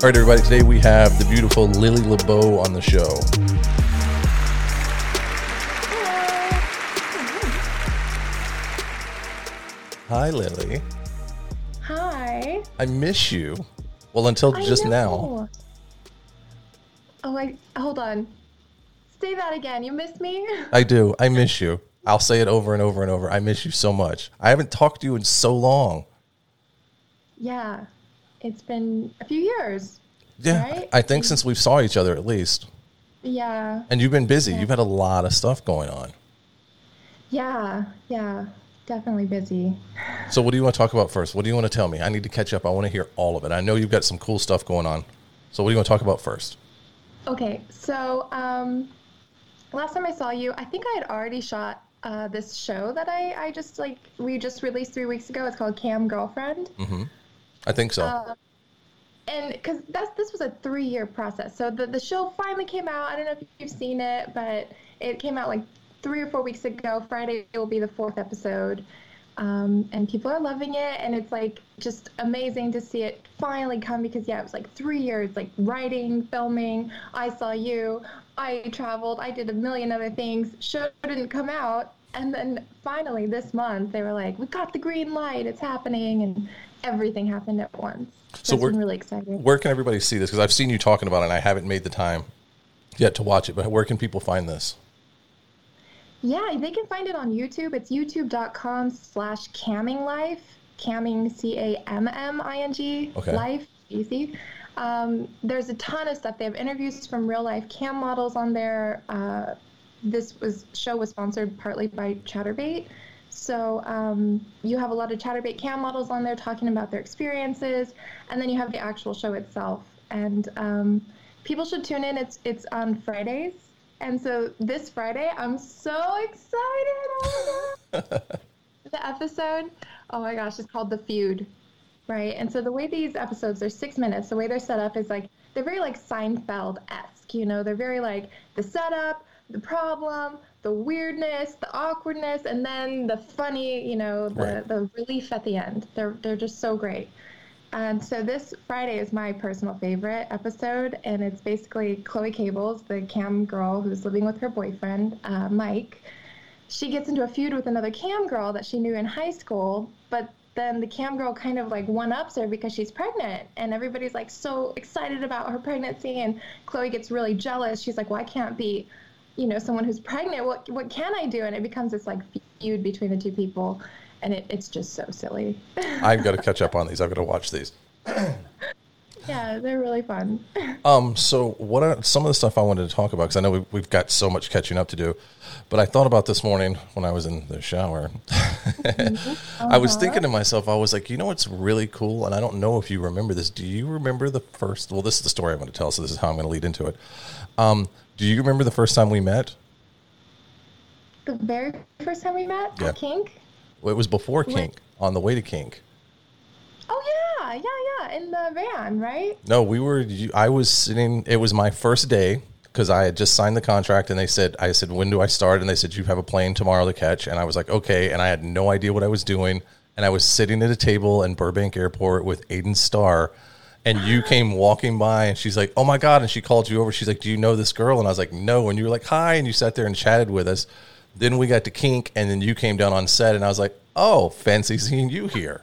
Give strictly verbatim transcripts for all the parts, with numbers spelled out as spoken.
All right, everybody, today we have the beautiful Lily LeBeau on the show. Hi, Lily. Hi. I miss you. Well, until I just know. now. Oh, I hold on. Say that again. You miss me? I do. I miss you. I'll say it over and over and over. I miss you so much. I haven't talked to you in so long. Yeah. It's been a few years. Yeah, right? I think since we saw each other at least. Yeah. And you've been busy. Yeah. You've had a lot of stuff going on. Yeah. Yeah. Definitely busy. So what do you want to talk about first? What do you want to tell me? I need to catch up. I want to hear all of it. I know you've got some cool stuff going on. So what do you want to talk about first? Okay. So, um, last time I saw you, I think I had already shot uh, this show that I, I just like, we just released three weeks ago. It's called Cam Girlfriend. Mm-hmm. I think so. Uh, and because that's this was a three-year process. So the, the show finally came out. I don't know if you've seen it, but it came out like three or four weeks ago. Friday will be the fourth episode. Um, and people are loving it. And it's like just amazing to see it finally come because, yeah, it was like three years, like writing, filming. I saw you. I traveled. I did a million other things. Show didn't come out. And then finally this month, they were like, we got the green light. It's happening. And everything happened at once. So, So it's we're been really exciting. Where can everybody see this? Because I've seen you talking about it and I haven't made the time yet to watch it. But where can people find this? Yeah, they can find it on YouTube. It's youtube.com slash camming life. Camming, C A M M I N G, Okay. life, easy. Um, there's a ton of stuff. They have interviews from real life cam models on there. Uh, this was show was sponsored partly by Chatterbait. So um, you have a lot of Chatterbait cam models on there talking about their experiences, and then you have the actual show itself. And um, people should tune in. It's it's on Fridays, and so this Friday, I'm so excited. Oh my God. The episode, oh my gosh, it's called The Feud, right? And so the way these episodes are six minutes, the way they're set up is like they're very like Seinfeld-esque, you know. They're very like the setup, the problem, the weirdness, the awkwardness, and then the funny, you know, the, Right. the relief at the end. They're they're just so great. And so this Friday is my personal favorite episode, and it's basically Chloe Cables, the cam girl who's living with her boyfriend, uh, Mike. She gets into a feud with another cam girl that she knew in high school, but then the cam girl kind of like one-ups her because she's pregnant, and everybody's like so excited about her pregnancy, and Chloe gets really jealous. She's like, well, I can't be, you know, someone who's pregnant. What what can I do? And it becomes this like feud between the two people, and it, it's just so silly. I've got to catch up on these. I've got to watch these. Yeah, they're really fun. Um, so what are some of the stuff I wanted to talk about? Because I know we've, we've got so much catching up to do. But I thought about this morning when I was in the shower. Mm-hmm. I was Uh-huh. thinking to myself, I was like, you know what's really cool? And I don't know if you remember this. Do you remember the first? Well, this is the story I'm going to tell, so this is how I'm going to lead into it. Um, do you remember the first time we met? The very first time we met Yeah. at Kink. Well, it was before Wait. Kink, on the way to Kink. Oh yeah, yeah, yeah, in the van, right? No, we were, you- I was sitting, it was my first day because I had just signed the contract and they said, I said, when do I start? And they said, you have a plane tomorrow to catch. And I was like, okay. And I had no idea what I was doing. And I was sitting at a table in Burbank Airport with Aiden Starr. And you came walking by and she's like, oh my God. And she called you over. She's like, do you know this girl? And I was like, no. And you were like, hi. And you sat there and chatted with us. Then we got to Kink and then you came down on set and I was like, oh, fancy seeing you here.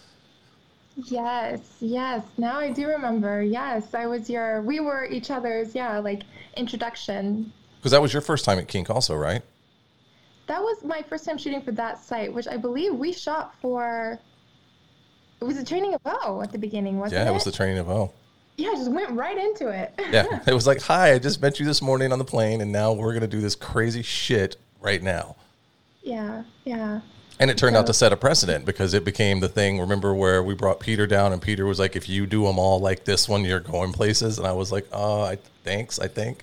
Yes, yes. Now I do remember. Yes, I was your. We were each other's. Yeah, like introduction. Because that was your first time at Kink also, right? That was my first time shooting for that site, which I believe we shot for. It was a training of O at the beginning, wasn't it? Yeah, it was the training of O. Yeah, I just went right into it. Yeah, it was like, hi, I just met you this morning on the plane, and now we're going to do this crazy shit right now. Yeah, yeah. And it turned So- out to set a precedent because it became the thing. Remember where we brought Peter down, and Peter was like, if you do them all like this one, you're going places. And I was like, oh, I, thanks, I think.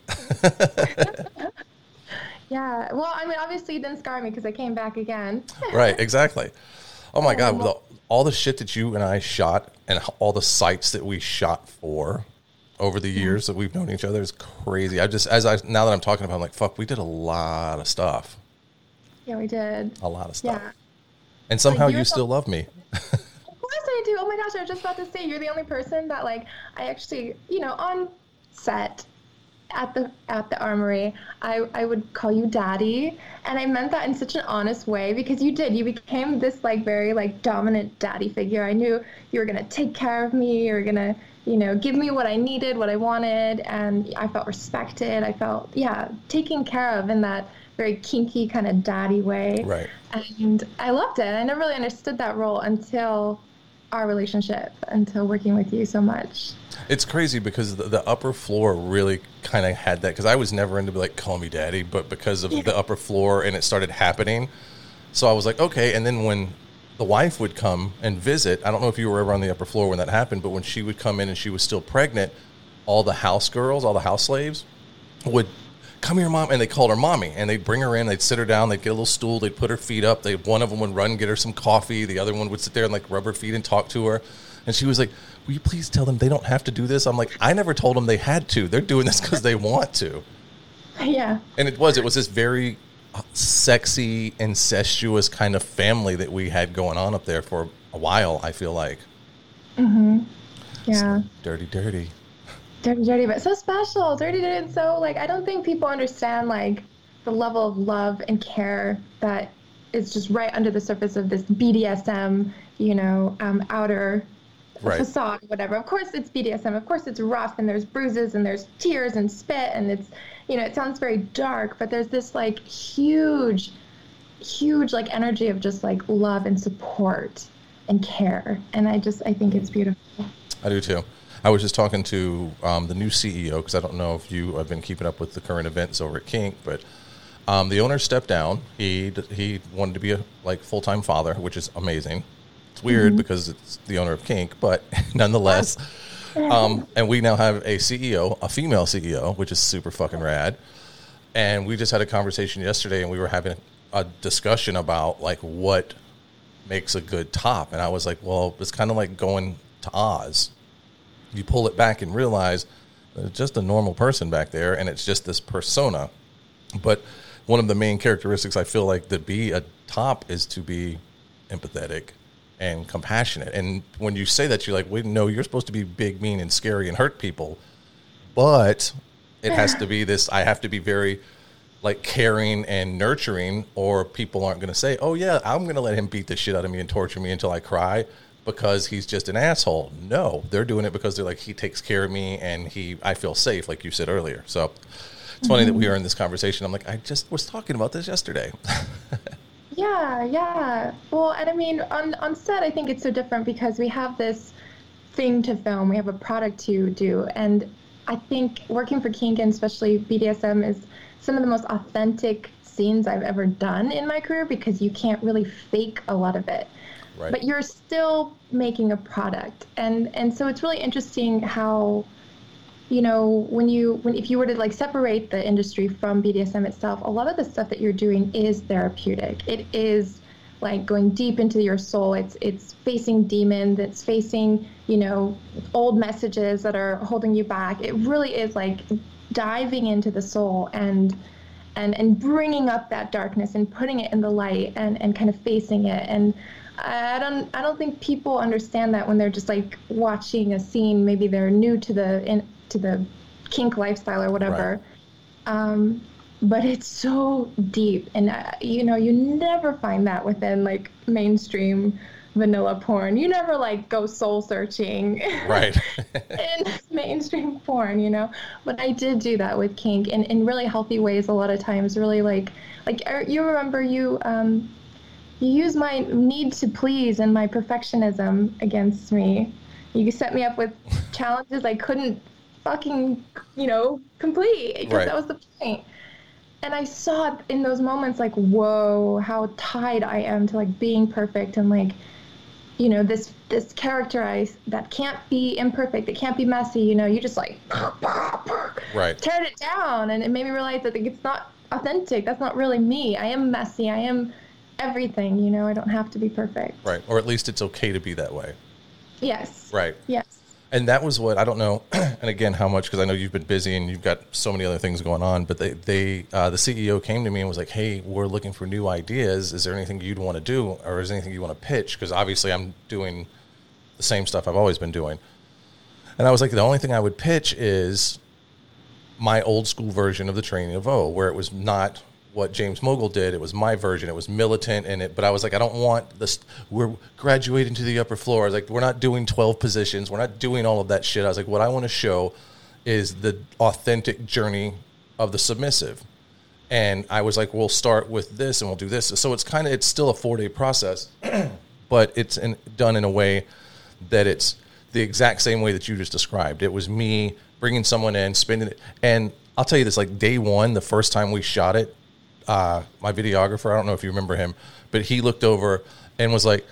Yeah. Well, I mean, obviously it didn't scar me because I came back again. Right, exactly. Oh, my God. With all, all the shit that you and I shot and all the sites that we shot for over the years that we've known each other is crazy. I just, as I, now that I'm talking about it, I'm like, fuck, we did a lot of stuff. Yeah, we did. A lot of stuff. Yeah. And somehow you're you so- still love me. Of course I do. Oh my gosh, I was just about to say, you're the only person that, like, I actually, you know, on set at the at the Armory, I, I would call you daddy, and I meant that in such an honest way, because you did. You became this, like, very, like, dominant daddy figure. I knew you were going to take care of me. You were going to, you know, give me what I needed, what I wanted, and I felt respected. I felt, yeah, taken care of in that very kinky kind of daddy way. Right. And I loved it. I never really understood that role until our relationship, until working with you so much. It's crazy because the, the upper floor really kind of had that, because I was never into, like, call me daddy, but because of yeah. the upper floor and it started happening. So I was like, okay. And then when the wife would come and visit, I don't know if you were ever on the upper floor when that happened, but when she would come in and she was still pregnant, all the house girls, all the house slaves would come here, mom, and they called her mommy, and they'd bring her in, they'd sit her down, they'd get a little stool, they'd put her feet up, they one of them would run, get her some coffee, the other one would sit there and, like, rub her feet and talk to her, and she was like, will you please tell them they don't have to do this? I'm like, I never told them they had to. They're doing this because they want to. Yeah. And it was, it was this very sexy, incestuous kind of family that we had going on up there for a while, I feel like. Mm-hmm. Yeah. So dirty, dirty. Dirty, dirty, but so special. Dirty, dirty, and so, like, I don't think people understand, like, the level of love and care that is just right under the surface of this B D S M, you know, um, outer right. facade, whatever. Of course it's B D S M. Of course it's rough, and there's bruises, and there's tears and spit, and it's, you know, it sounds very dark, but there's this, like, huge, huge, like, energy of just, like, love and support and care. And I just, I think it's beautiful. I do too. I was just talking to um, the new C E O, because I don't know if you have been keeping up with the current events over at Kink, but um, the owner stepped down. He he wanted to be a, like, full-time father, which is amazing. It's weird mm-hmm. because it's the owner of Kink, but nonetheless. Um, and we now have a C E O, a female C E O, which is super fucking rad. And we just had a conversation yesterday, and we were having a discussion about, like, what makes a good top. And I was like, well, it's kind of like going to Oz. You pull it back and realize it's just a normal person back there, and it's just this persona. But one of the main characteristics I feel like to be a top is to be empathetic and compassionate. And when you say that, you're like, wait, no, you're supposed to be big, mean, and scary and hurt people. But it has to be this, I have to be very, like, caring and nurturing, or people aren't going to say, oh, yeah, I'm going to let him beat the shit out of me and torture me until I cry, because he's just an asshole. No, they're doing it because they're like, he takes care of me and he, I feel safe, like you said earlier. So it's mm-hmm. funny that we are in this conversation. I'm like, I just was talking about this yesterday. yeah, yeah. Well, and I mean, on, on set, I think it's so different because we have this thing to film. We have a product to do. And I think working for Kink, and especially B D S M, is some of the most authentic scenes I've ever done in my career, because you can't really fake a lot of it. Right. But you're still making a product, and and so it's really interesting how, you know, when you when if you were to, like, separate the industry from B D S M itself, a lot of the stuff that you're doing is therapeutic. It is, like, going deep into your soul. It's it's facing demons. It's facing, you know, old messages that are holding you back. It really is, like, diving into the soul and and and bringing up that darkness and putting it in the light and and kind of facing it. And I don't I don't think people understand that when they're just, like, watching a scene. Maybe they're new to the in, to the kink lifestyle or whatever. Right. Um, but it's so deep, and uh, you know, you never find that within, like, mainstream vanilla porn. You never, like, go soul searching right in mainstream porn, you know. But I did do that with kink in, in really healthy ways a lot of times. Really, like like you remember you um you used my need to please and my perfectionism against me. You set me up with challenges I couldn't fucking, you know, complete, because right. that was the point. And I saw it in those moments, like, whoa, how tied I am to, like, being perfect, and, like, you know, this this character I that can't be imperfect, that can't be messy, you know, you just, like, right. tear it down. And it made me realize that, like, it's not authentic. That's not really me. I am messy. I am everything, you know. I don't have to be perfect. Right. Or at least it's okay to be that way. Yes. Right. Yes. And that was what, I don't know, and again, how much, because I know you've been busy and you've got so many other things going on, but they, they uh, the C E O came to me and was like, hey, we're looking for new ideas. Is there anything you'd want to do, or is there anything you want to pitch? Because obviously I'm doing the same stuff I've always been doing. And I was like, the only thing I would pitch is my old school version of the training of O, where it was not what James Mogul did. It was my version. It was militant in it. But I was like, I don't want this. We're graduating to the upper floor. I was like, we're not doing twelve positions. We're not doing all of that shit. I was like, what I want to show is the authentic journey of the submissive. And I was like, we'll start with this and we'll do this. So it's kind of, it's still a four day process, but it's in, done in a way that it's the exact same way that you just described. It was me bringing someone in, spending it. And I'll tell you this, like day one, the first time we shot it, uh, my videographer, I don't know if you remember him, but he looked over and was like,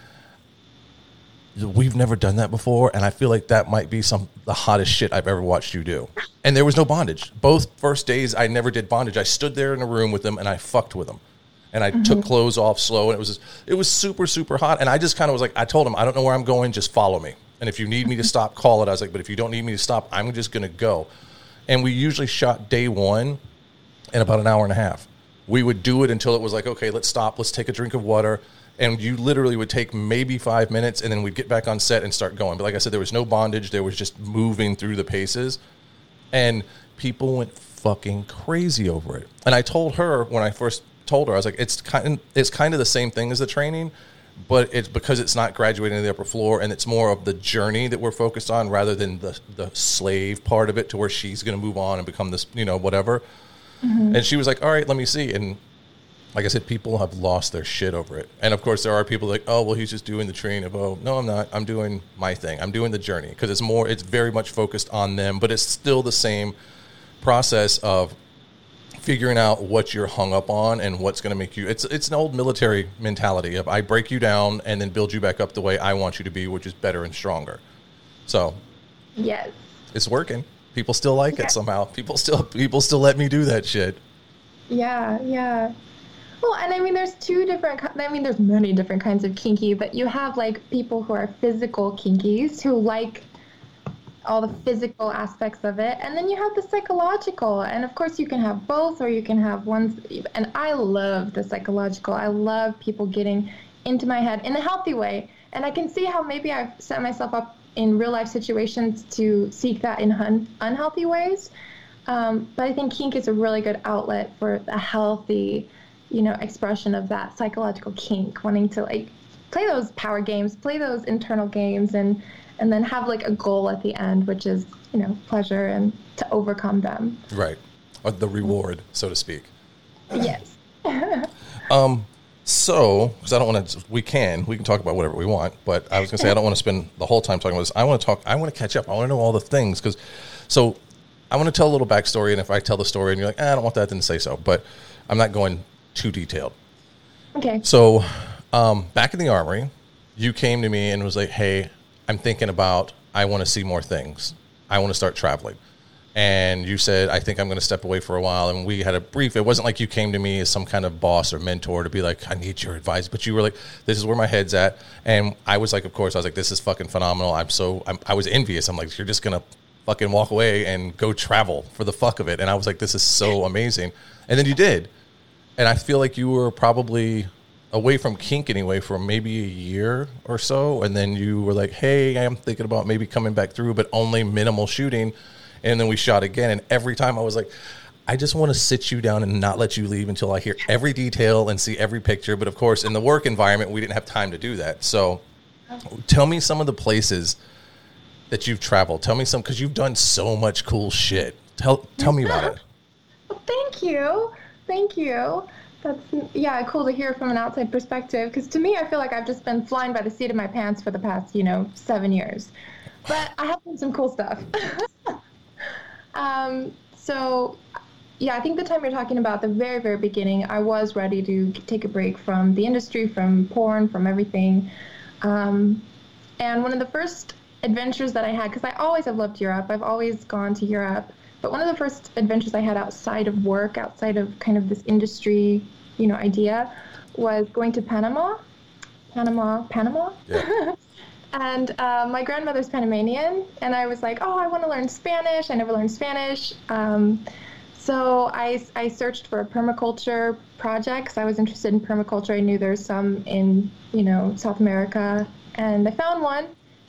we've never done that before. And I feel like that might be some the hottest shit I've ever watched you do. And there was no bondage. Both first days, I never did bondage. I stood there in a room with them and I fucked with them. And I mm-hmm. took clothes off slow. And it was, it was super, super hot. And I just kind of was like, I told him, I don't know where I'm going. Just follow me. And if you need me to stop, call it. I was like, but if you don't need me to stop, I'm just going to go. And we usually shot day one in about an hour and a half. We would do it until it was like, okay, let's stop. Let's take a drink of water. And you literally would take maybe five minutes and then we'd get back on set and start going. But like I said, there was no bondage. There was just moving through the paces. And people went fucking crazy over it. And I told her when I first told her, I was like, it's kind of, it's kind of the same thing as the training, but it's because it's not graduating to the upper floor and it's more of the journey that we're focused on rather than the, the slave part of it to where she's going to move on and become this, you know, whatever. Mm-hmm. And she was like, all right, let me see. And like I said, people have lost their shit over it. And of course there are people like, oh, well, he's just doing the training of, oh, no, I'm not. I'm doing my thing. I'm doing the journey because it's more, it's very much focused on them, but it's still the same process of figuring out what you're hung up on and what's going to make you, it's, it's an old military mentality of I break you down and then build you back up the way I want you to be, which is better and stronger. So yes, it's working. People still like yeah. it somehow. People still, people still let me do that shit. Yeah. Yeah. Well, and I mean, there's two different, I mean, there's many different kinds of kinky, but you have like people who are physical kinkies who like all the physical aspects of it. And then you have the psychological. And of course you can have both, or you can have one. And I love the psychological. I love people getting into my head in a healthy way. And I can see how maybe I've set myself up in real life situations to seek that in un- unhealthy ways. Um, but I think kink is a really good outlet for a healthy, you know, expression of that psychological kink, wanting to like play those power games, play those internal games, and and then have like a goal at the end, which is, you know, pleasure and to overcome them. Right. Or the reward, so to speak. Yes. um. So, because I don't want to, we can, we can talk about whatever we want, but I was going to say, I don't want to spend the whole time talking about this. I want to talk, I want to catch up. I want to know all the things. Because, so I want to tell a little backstory. And if I tell the story and you're like, eh, I don't want that, then say so. But I'm not going too detailed. Okay. So, um, back in the Armory, you came to me and was like, hey, I'm thinking about, I want to see more things. I want to start traveling. And you said, I think I'm going to step away for a while. And we had a brief, it wasn't like you came to me as some kind of boss or mentor to be like, I need your advice. But you were like, this is where my head's at. And I was like, of course, I was like, this is fucking phenomenal. I'm so, I'm, I was envious. I'm like, you're just going to fucking walk away and go travel for the fuck of it. And I was like, this is so amazing. And then you did. And I feel like you were probably away from kink anyway for maybe a year or so. And then you were like, hey, I'm thinking about maybe coming back through, but only minimal shooting. And then we shot again. And every time I was like, I just want to sit you down and not let you leave until I hear every detail and see every picture. But of course, in the work environment, we didn't have time to do that. So tell me some of the places that you've traveled. Tell me some, because you've done so much cool shit. Tell tell me about it. Well, thank you. Thank you. That's, yeah, cool to hear from an outside perspective. Because to me, I feel like I've just been flying by the seat of my pants for the past, you know, seven years. But I have done some cool stuff. Um, so, yeah, I think the time you're talking about, the very, very beginning, I was ready to take a break from the industry, from porn, from everything. Um, and one of the first adventures that I had, because I always have loved Europe, I've always gone to Europe, but one of the first adventures I had outside of work, outside of kind of this industry, you know, idea, was going to Panama. Panama, Panama? Yeah. And uh, my grandmother's Panamanian, and I was like, oh, I want to learn Spanish. I never learned Spanish. Um, so I, I searched for a permaculture project because I was interested in permaculture. I knew there's some in, you know, South America, and I found one.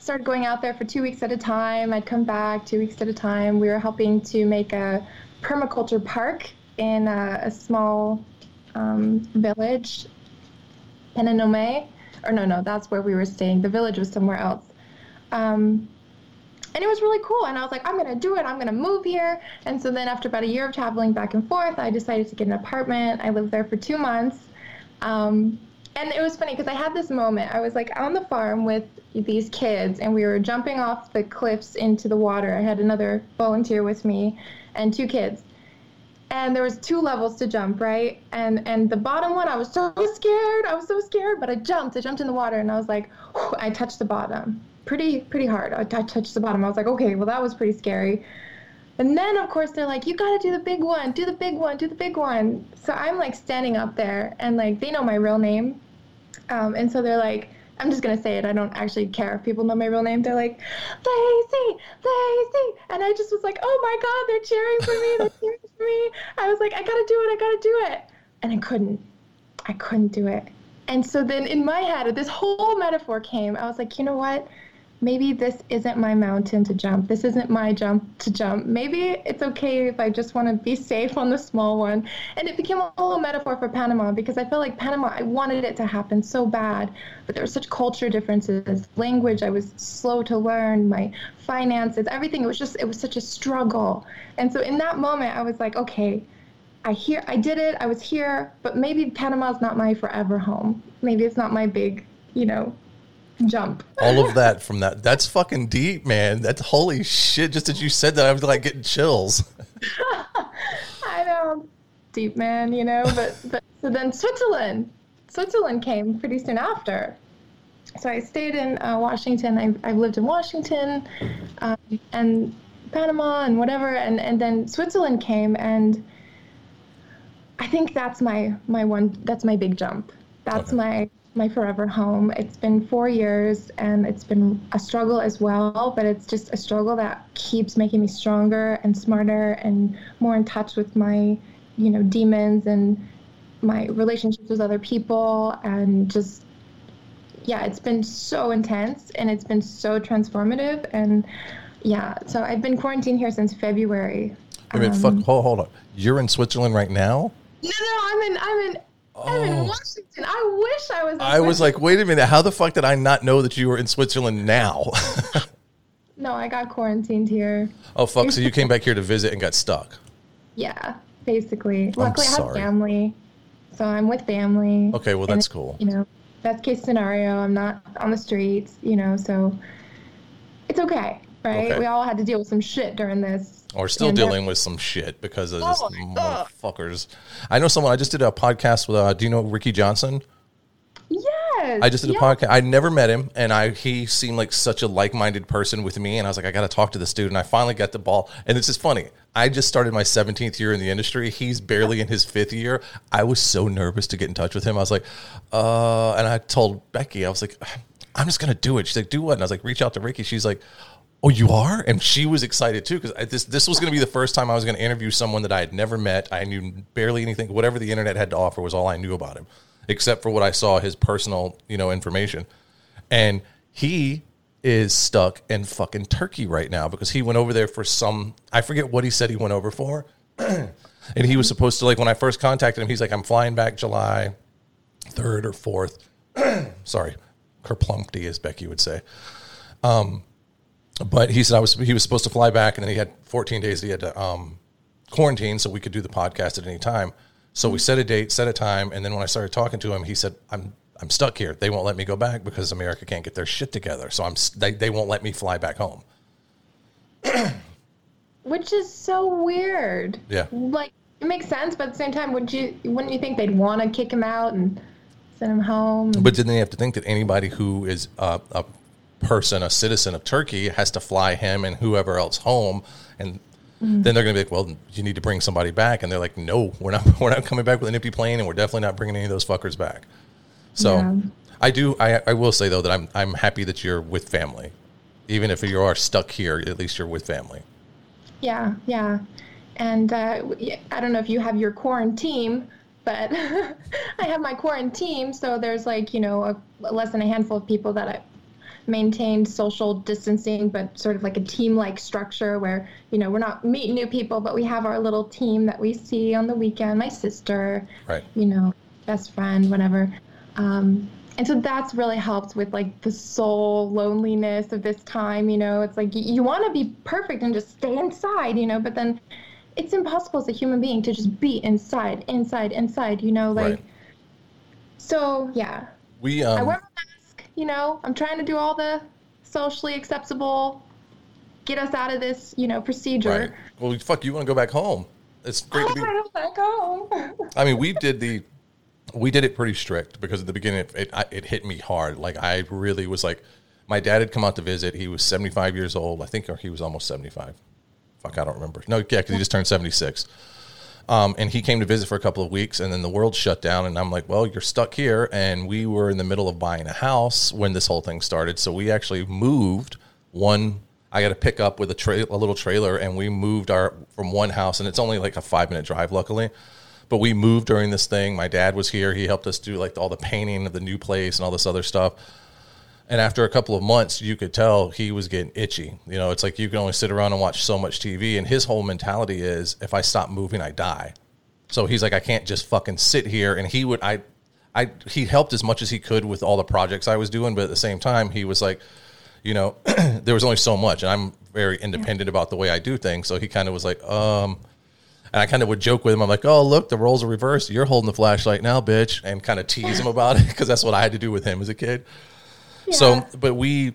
started going out there for two weeks at a time. I'd come back two weeks at a time. We were helping to make a permaculture park in a, a small um, village, Penanome. Or no, no, that's where we were staying. The village was somewhere else. Um, and it was really cool. And I was like, I'm going to do it. I'm going to move here. And so then after about a year of traveling back and forth, I decided to get an apartment. I lived there for two months. Um, and it was funny because I had this moment. I was like on the farm with these kids and we were jumping off the cliffs into the water. I had another volunteer with me and two kids. And there was two levels to jump, right? And and the bottom one, I was so scared. I was so scared, but I jumped. I jumped in the water and I was like, whew, I touched the bottom. Pretty, pretty hard. I, t- I touched the bottom. I was like, okay, well, that was pretty scary. And then, of course, they're like, you got to do the big one, do the big one, do the big one. So I'm like standing up there and like, they know my real name. Um, and so they're like, I'm just going to say it. I don't actually care if people know my real name. They're like, Lacey, Lacey. And I just was like, oh my God, they're cheering for me. They're cheering for me. I was like, I got to do it. I got to do it. And I couldn't. I couldn't do it. And so then in my head, this whole metaphor came. I was like, you know what? Maybe this isn't my mountain to jump. This isn't my jump to jump. Maybe it's okay if I just want to be safe on the small one. And it became a whole metaphor for Panama because I felt like Panama, I wanted it to happen so bad, but there were such culture differences, language I was slow to learn, my finances, everything. It was just, it was such a struggle. And so in that moment, I was like, okay, I hear, I did it. I was here, but maybe Panama's not my forever home. Maybe it's not my big, you know, jump. All of that from that. That's fucking deep, man. That's holy shit. Just as you said that, I was like getting chills. I know. Deep, man, you know, but, but so then Switzerland. Switzerland came pretty soon after. So I stayed in uh, Washington. I've, I've lived in Washington um, and Panama and whatever. And, and then Switzerland came. And I think that's my, my one, that's my big jump. That's okay. my my forever home. It's been four years and it's been a struggle as well, but it's just a struggle that keeps making me stronger and smarter and more in touch with my, you know, demons and my relationships with other people. And just, yeah, it's been so intense and it's been so transformative. And yeah, so I've been quarantined here since February. I mean, um, fuck, hold, hold on. You're in Switzerland right now? No, no, I'm in, I'm in, Oh. I'm in Washington. I wish I was in I was like, wait a minute. How the fuck did I not know that you were in Switzerland now? No, I got quarantined here. Oh, fuck. So you came back here to visit and got stuck? Yeah, basically. I'm Luckily, sorry. I have family. So I'm with family. Okay, well, that's cool. You know, best case scenario, I'm not on the streets, you know, so it's okay, right? Okay. We all had to deal with some shit during this. Or still and dealing with some shit because of this oh motherfuckers. I know someone, I just did a podcast with, uh, do you know Ricky Johnson? Yes. I just did yes. a podcast. I never met him, and I he seemed like such a like-minded person with me, and I was like, I got to talk to this dude, and I finally got the ball. And it's just funny. I just started my seventeenth year in the industry. He's barely in his fifth year. I was so nervous to get in touch with him. I was like, uh, and I told Becky, I was like, I'm just going to do it. She's like, do what? And I was like, reach out to Ricky. She's like, oh, you are? And she was excited too, because this this was going to be the first time I was going to interview someone that I had never met. I knew barely anything. Whatever the internet had to offer was all I knew about him, except for what I saw, his personal, you know, information. And he is stuck in fucking Turkey right now because he went over there for some, I forget what he said he went over for. And he was supposed to, like, when I first contacted him, he's like, I'm flying back July third or fourth. Sorry, kerplumpty, as Becky would say. Um, But he said I was he was supposed to fly back, and then he had fourteen days he had to um, quarantine so we could do the podcast at any time. So we set a date, set a time, and then when I started talking to him, he said, I'm I'm stuck here. They won't let me go back because America can't get their shit together. So I'm they, they won't let me fly back home. Which is so weird. Yeah. Like, it makes sense, but at the same time, wouldn't you wouldn't you think they'd want to kick him out and send him home? And- but then they have to think that anybody who is uh, a person, a citizen of Turkey, has to fly him and whoever else home, and mm. then they're going to be like, well, you need to bring somebody back, and they're like, no, we're not we're not coming back with an empty plane, and we're definitely not bringing any of those fuckers back. So yeah. I do I, I will say though that I'm I'm happy that you're with family, even if you are stuck here. At least you're with family. Yeah, yeah, and uh, I don't know if you have your quarantine, but I have my quarantine. So there's like, you know, a, less than a handful of people that I maintained social distancing, but sort of like a team-like structure where, you know, we're not meeting new people, but we have our little team that we see on the weekend, my sister, right. you know, best friend, whatever. Um, and so that's really helped with like the soul loneliness of this time, you know, it's like you, you want to be perfect and just stay inside, you know, but then it's impossible as a human being to just be inside, inside, inside, you know, like, right. So yeah, we, um, I wear my mask, you know, I'm trying to do all the socially acceptable, get us out of this, you know, procedure. Right. Well, fuck, you want to go back home. It's great oh, to be I don't back home. I mean, we did the, we did it pretty strict because at the beginning it, it, it hit me hard. Like I really was like, my dad had come out to visit. He was seventy-five years old. I think or he was almost seventy-five. Fuck, I don't remember. No, yeah, because he just turned seventy-six. Um, and he came to visit for a couple of weeks, and then the world shut down. And I'm like, well, you're stuck here. And we were in the middle of buying a house when this whole thing started. So we actually moved one. I got to pick up with a, tra- a little trailer, and we moved our from one house, and it's only like a five minute drive, luckily. But we moved during this thing. My dad was here. He helped us do like all the painting of the new place and all this other stuff. And after a couple of months, you could tell he was getting itchy. You know, it's like you can only sit around and watch so much T V. And his whole mentality is, if I stop moving, I die. So he's like, I can't just fucking sit here. And he would, I, I, he helped as much as he could with all the projects I was doing. But at the same time, he was like, you know, there was only so much. And I'm very independent about the way I do things. So he kind of was like, um, and I kind of would joke with him. I'm like, oh, look, the roles are reversed. You're holding the flashlight now, bitch. And kind of tease him about it because that's what I had to do with him as a kid. Yeah. So, but we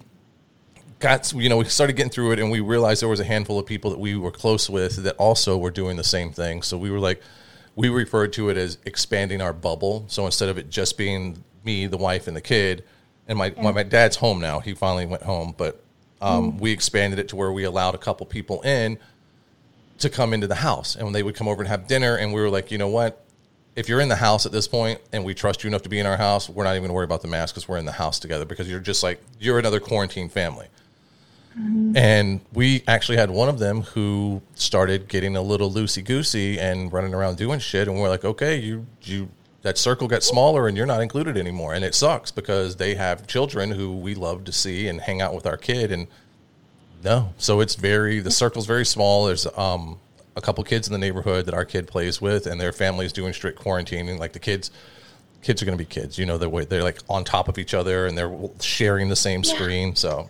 got, you know, we started getting through it, and we realized there was a handful of people that we were close with that also were doing the same thing. So we were like, we referred to it as expanding our bubble. So instead of it just being me, the wife, and the kid, and my yeah. my, my dad's home now. He finally went home, but um, mm. we expanded it to where we allowed a couple people in to come into the house, and when they would come over and have dinner, and we were like, you know what? If you're in the house at this point and we trust you enough to be in our house, we're not even going to worry about the mask because we're in the house together because you're just like, you're another quarantine family. Mm-hmm. And we actually had one of them who started getting a little loosey-goosey and running around doing shit. And we're like, okay, you, you, that circle got smaller and you're not included anymore. And it sucks because they have children who we love to see and hang out with our kid. And no, so it's very, the circle's very small. There's, um, a couple kids in the neighborhood that our kid plays with, and their family's doing strict quarantining. Like the kids, kids are going to be kids, you know, they're, they're like on top of each other and they're sharing the same yeah. screen. So,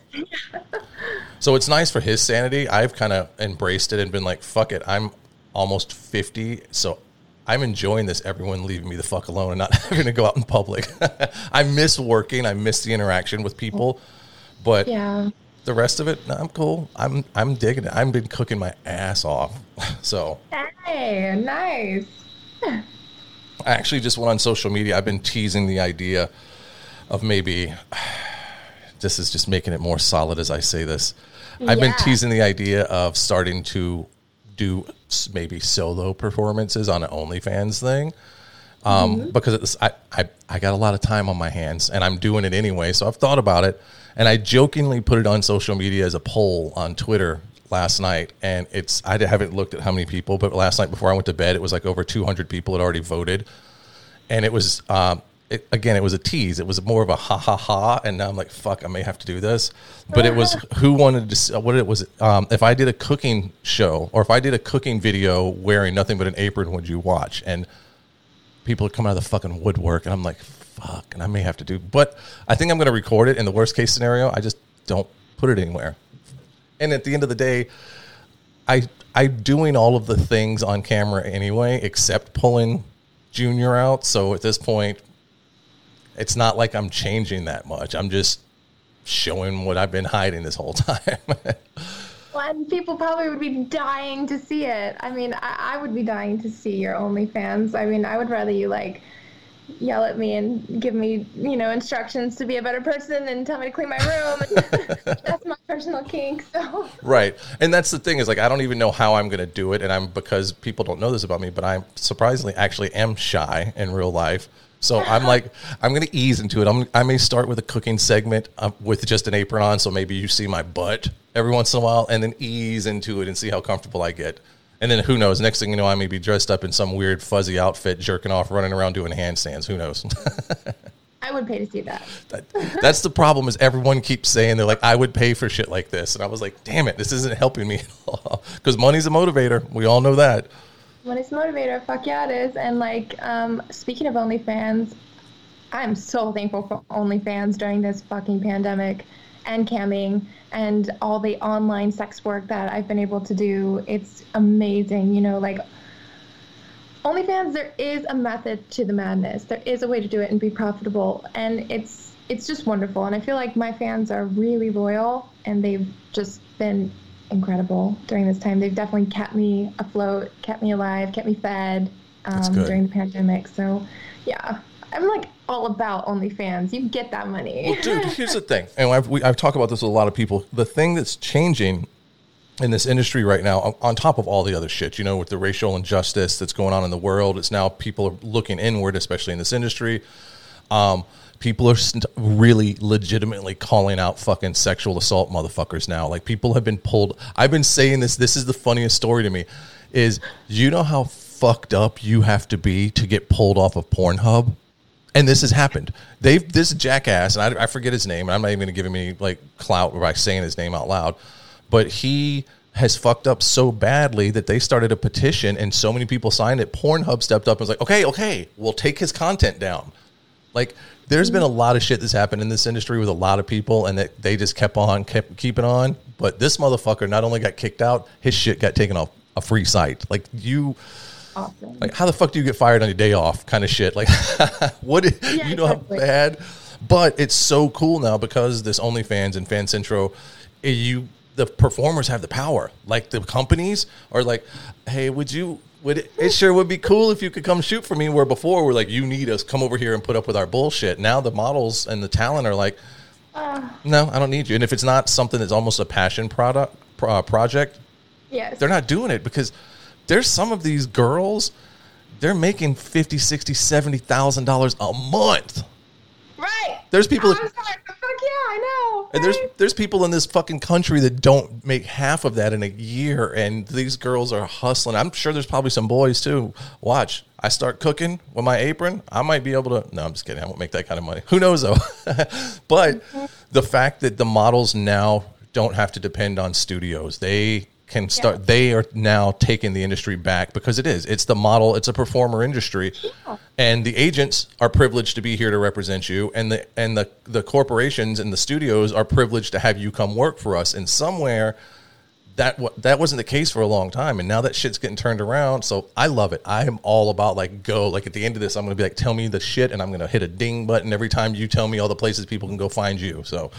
so it's nice for his sanity. I've kind of embraced it and been like, fuck it. I'm almost fifty. So I'm enjoying this. Everyone leaving me the fuck alone and not having to go out in public. I miss working. I miss the interaction with people, but yeah. The rest of it, no, I'm cool. I'm I'm digging it. I've been cooking my ass off. So hey, nice. I actually just went on social media. I've been teasing the idea of maybe, this is just making it more solid as I say this. I've yeah. been teasing the idea of starting to do maybe solo performances on an OnlyFans thing. Um, mm-hmm. Because it's, I, I, I got a lot of time on my hands and I'm doing it anyway. So I've thought about it. And I jokingly put it on social media as a poll on Twitter last night. And it's, I haven't looked at how many people, but last night before I went to bed, it was like over two hundred people had already voted. And it was, um, it, again, it was a tease. It was more of a ha ha ha. And now I'm like, fuck, I may have to do this. But it was who wanted to, what it was, um, if I did a cooking show or if I did a cooking video wearing nothing but an apron, would you watch? And people would come out of the fucking woodwork. And I'm like, fuck, and I may have to do, but I think I'm going to record it in the worst case scenario. I just don't put it anywhere. And at the end of the day, I, I'm doing all of the things on camera anyway, except pulling Junior out. So at this point, it's not like I'm changing that much. I'm just showing what I've been hiding this whole time. Well, and people probably would be dying to see it. I mean, I, I would be dying to see your OnlyFans. I mean, I would rather you like yell at me and give me, you know, instructions to be a better person and tell me to clean my room. That's my personal kink. So right, and that's the thing is like I don't even know how I'm going to do it, and I'm because people don't know this about me, but I'm surprisingly actually am shy in real life. So I'm like I'm going to ease into it. I'm I may start with a cooking segment uh, with just an apron on, so maybe you see my butt every once in a while, and then ease into it and see how comfortable I get. And then who knows? Next thing you know, I may be dressed up in some weird fuzzy outfit, jerking off, running around doing handstands. Who knows? I I would pay to see that. that. That's the problem is everyone keeps saying they're like, I would pay for shit like this. And I was like, damn it, this isn't helping me at all. Because money's a motivator. We all know that. Money's a motivator. Fuck yeah, it is. And like, um, speaking of OnlyFans, I'm so thankful for OnlyFans during this fucking pandemic and camming and all the online sex work that I've been able to do. It's amazing. You know, like OnlyFans, there is a method to the madness. There is a way to do it and be profitable. And it's it's just wonderful. And I feel like my fans are really loyal and they've just been incredible during this time. They've definitely kept me afloat, kept me alive, kept me fed um, during the pandemic. So yeah, I'm like all about OnlyFans. You get that money. Well, dude, here's the thing. And I've, we, I've talked about this with a lot of people. The thing that's changing in this industry right now, on top of all the other shit, you know, with the racial injustice that's going on in the world, it's now people are looking inward, especially in this industry. Um, people are st- really legitimately calling out fucking sexual assault motherfuckers now. Like people have been pulled. I've been saying this. This is the funniest story to me is you know how fucked up you have to be to get pulled off of Pornhub? And this has happened. They've this jackass, and I, I forget his name, and I'm not even going to give him any like clout by saying his name out loud, but he has fucked up so badly that they started a petition, and so many people signed it. Pornhub stepped up and was like, "Okay, okay, we'll take his content down." Like, there's been a lot of shit that's happened in this industry with a lot of people, and that they just kept on, kept keeping on. But this motherfucker not only got kicked out, his shit got taken off a free site. Like you. Awesome. Like, how the fuck do you get fired on your day off kind of shit? Like, what, yeah, you know exactly. How bad? But it's so cool now because this OnlyFans and FanCentro, you, the performers have the power. Like, the companies are like, hey, would you, would it, it sure would be cool if you could come shoot for me, where before we're like, you need us, come over here and put up with our bullshit. Now the models and the talent are like, uh, no, I don't need you. And if it's not something that's almost a passion product uh, project, yes. They're not doing it because there's some of these girls, they're making fifty, sixty, seventy thousand dollars a month. Right. There's people I'm that, sorry, but fuck yeah, I know. And right? there's there's people in this fucking country that don't make half of that in a year, and these girls are hustling. I'm sure there's probably some boys too. Watch, I start cooking with my apron, I might be able to. No, I'm just kidding. I won't make that kind of money. Who knows though? But mm-hmm. the fact that the models now don't have to depend on studios, they can start. Yeah. They are now taking the industry back because it is. It's the model. It's a performer industry, yeah. And the agents are privileged to be here to represent you, and the and the the corporations and the studios are privileged to have you come work for us. And somewhere that that wasn't the case for a long time, and now that shit's getting turned around. So I love it. I am all about like go. Like at the end of this, I'm going to be like, tell me the shit, and I'm going to hit a ding button every time you tell me all the places people can go find you. So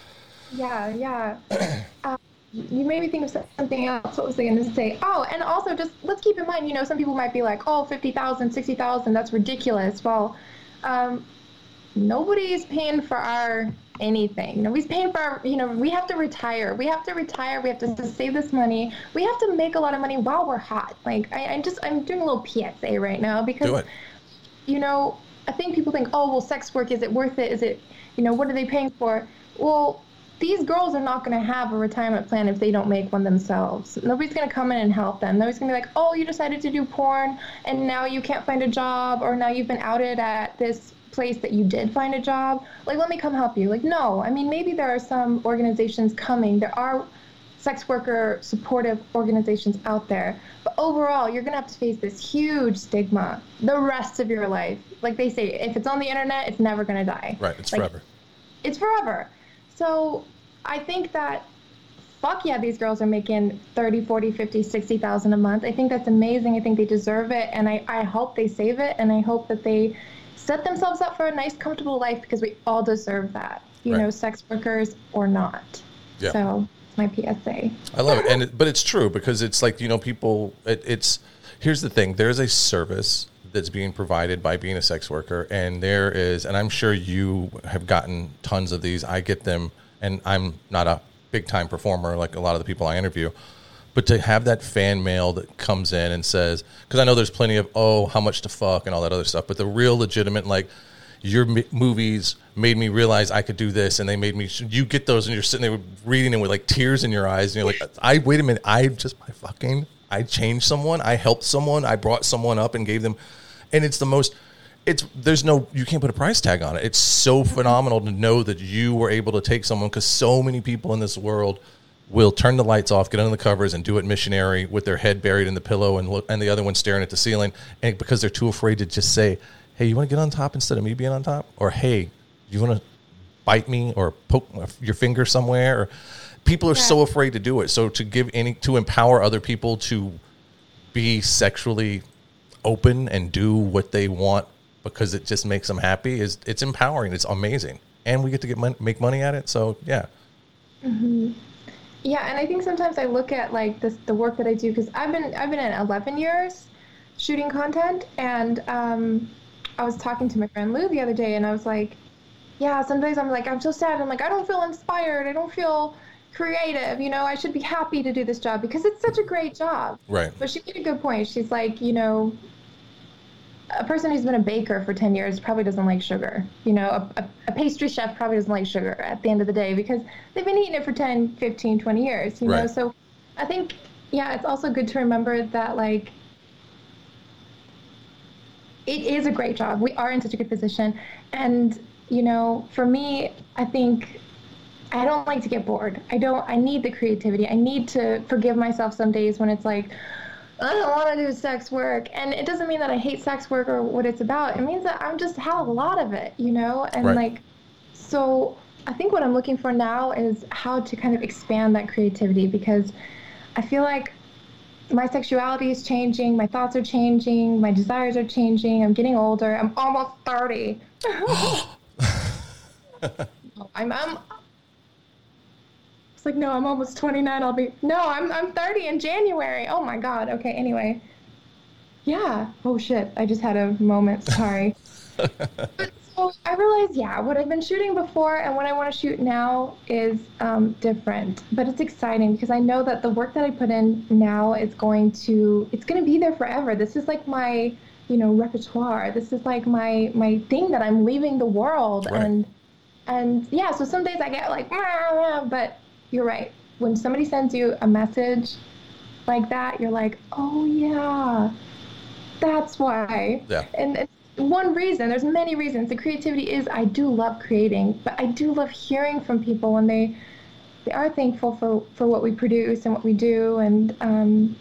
yeah, yeah. um, You made me think of something else. What was I going to say? Oh, and also just let's keep in mind, you know, some people might be like, oh, fifty thousand, sixty thousand, that's ridiculous. Well, um, nobody's paying for our anything. Nobody's paying for our, you know, we have to retire. We have to retire. We have to, to save this money. We have to make a lot of money while we're hot. Like, I, I just, I'm doing a little P S A right now because, you know, I think people think, oh, well, sex work, is it worth it? Is it, you know, what are they paying for? Well, these girls are not going to have a retirement plan if they don't make one themselves. Nobody's going to come in and help them. Nobody's going to be like, oh, you decided to do porn and now you can't find a job, or now you've been outed at this place that you did find a job. Like, let me come help you. Like, no. I mean, maybe there are some organizations coming. There are sex worker supportive organizations out there. But overall, you're going to have to face this huge stigma the rest of your life. Like they say, if it's on the internet, it's never going to die. Right. It's like, forever. It's forever. So I think that, fuck yeah, these girls are making thirty, forty, fifty, sixty thousand a month. I think that's amazing. I think they deserve it. And I, I hope they save it. And I hope that they set themselves up for a nice, comfortable life, because we all deserve that, you right. know, sex workers or not. Yeah. So it's my P S A. I love it. And it, but it's true, because it's like, you know, people, it, it's, here's the thing. There's a service that's being provided by being a sex worker, and there is, and I'm sure you have gotten tons of these. I get them, and I'm not a big time performer like a lot of the people I interview, but to have that fan mail that comes in and says, because I know there's plenty of, oh, how much to fuck and all that other stuff, but the real legitimate, like, your m- movies made me realize I could do this, and they made me, you get those, and you're sitting there reading it with like tears in your eyes, and you're like, I, wait a minute, I just, my fucking, I changed someone, I helped someone, I brought someone up and gave them. And it's the most, it's there's no you can't put a price tag on it. It's so phenomenal to know that you were able to take someone, because so many people in this world will turn the lights off, get under the covers, and do it missionary with their head buried in the pillow and look, and the other one staring at the ceiling, and because they're too afraid to just say, "Hey, you want to get on top instead of me being on top?" Or, "Hey, you want to bite me or poke your finger somewhere?" Or people are yeah. so afraid to do it. So to give any to empower other people to be sexually open and do what they want because it just makes them happy is it's empowering. It's amazing, and we get to get mon- make money at it. So yeah. Mm-hmm. Yeah, and I think sometimes I look at like this, the work that I do, because I've been I've been in eleven years shooting content, and um, I was talking to my friend Lou the other day, and I was like, yeah, some days I'm like, I'm so sad. I'm like, I don't feel inspired. I don't feel creative. You know, I should be happy to do this job because it's such a great job. Right. But she made a good point. She's like, you know, a person who's been a baker for ten years probably doesn't like sugar. You know, a, a, a pastry chef probably doesn't like sugar at the end of the day because they've been eating it for ten, fifteen, twenty years, you right. know? So I think, yeah, it's also good to remember that, like, it is a great job. We are in such a good position. And, you know, for me, I think I don't like to get bored. I don't, I need the creativity. I need to forgive myself some days when it's like, I don't want to do sex work. And it doesn't mean that I hate sex work or what it's about. It means that I'm just have a lot of it, you know? And right. like, so I think what I'm looking for now is how to kind of expand that creativity, because I feel like my sexuality is changing. My thoughts are changing. My desires are changing. I'm getting older. I'm almost thirty. I'm, I'm, It's like, no, I'm almost twenty-nine. I'll be, no, I'm I'm thirty in January. Oh my God. Okay. Anyway. Yeah. Oh shit. I just had a moment. Sorry. But so I realized, yeah, what I've been shooting before and what I want to shoot now is um, different, but it's exciting because I know that the work that I put in now is going to, it's going to be there forever. This is like my, you know, repertoire. This is like my, my thing that I'm leaving the world. Right. And, and yeah, so some days I get like, but you're right. When somebody sends you a message like that, you're like, oh yeah, that's why. Yeah. And it's one reason, there's many reasons. The creativity is, I do love creating, but I do love hearing from people when they they are thankful for, for what we produce and what we do. And um,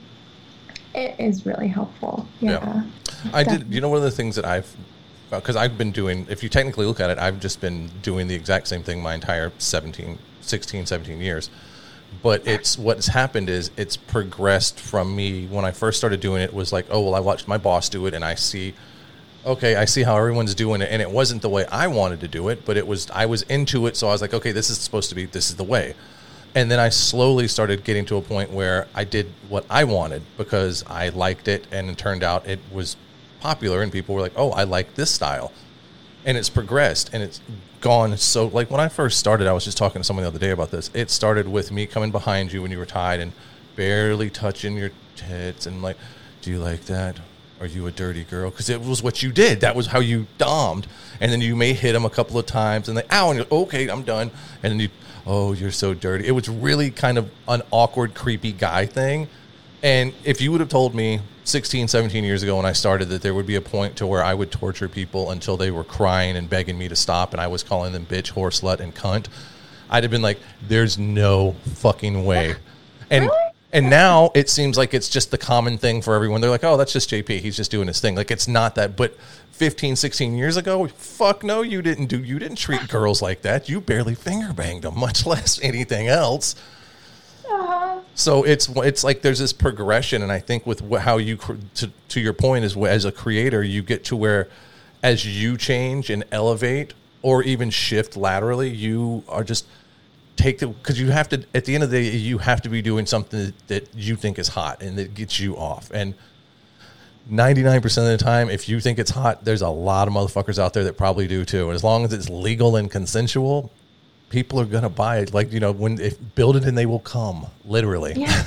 it is really helpful. Yeah. yeah. I did, you know, one of the things that I've, because I've been doing, if you technically look at it, I've just been doing the exact same thing my entire seventeen, sixteen, seventeen years. But it's what's happened is it's progressed from me. When I first started doing it, was like, oh, well, I watched my boss do it and I see, okay, I see how everyone's doing it. And it wasn't the way I wanted to do it, but it was, I was into it. So I was like, okay, this is supposed to be, this is the way. And then I slowly started getting to a point where I did what I wanted because I liked it. And it turned out it was popular and people were like, oh, I like this style. And it's progressed and it's gone. So like when I first started, I was just talking to someone the other day about this. It started with me coming behind you when you were tied and barely touching your tits and like, do you like that? Are you a dirty girl? Because it was what you did. That was how you dommed. And then you may hit them a couple of times and they, ow, and you're okay, I'm done. And then you, oh, you're so dirty. It was really kind of an awkward, creepy guy thing. And if you would have told me sixteen, seventeen years ago when I started that there would be a point to where I would torture people until they were crying and begging me to stop and I was calling them bitch, whore, slut, and cunt, I'd have been like, there's no fucking way. And really? And now it seems like it's just the common thing for everyone. They're like, oh, that's just J P. He's just doing his thing. Like, it's not that. But fifteen, sixteen years ago, fuck no, you didn't do. You didn't treat girls like that. You barely finger banged them, much less anything else. Uh-huh. So it's it's like there's this progression, and I think with what, how you to to your point is as a creator, you get to where as you change and elevate or even shift laterally, you are just take the because you have to at the end of the day you have to be doing something that you think is hot and that gets you off. And ninety-nine percent of the time, if you think it's hot, there's a lot of motherfuckers out there that probably do too. And as long as it's legal and consensual, people are gonna buy it. Like, you know, when if build it and they will come, literally. Yeah.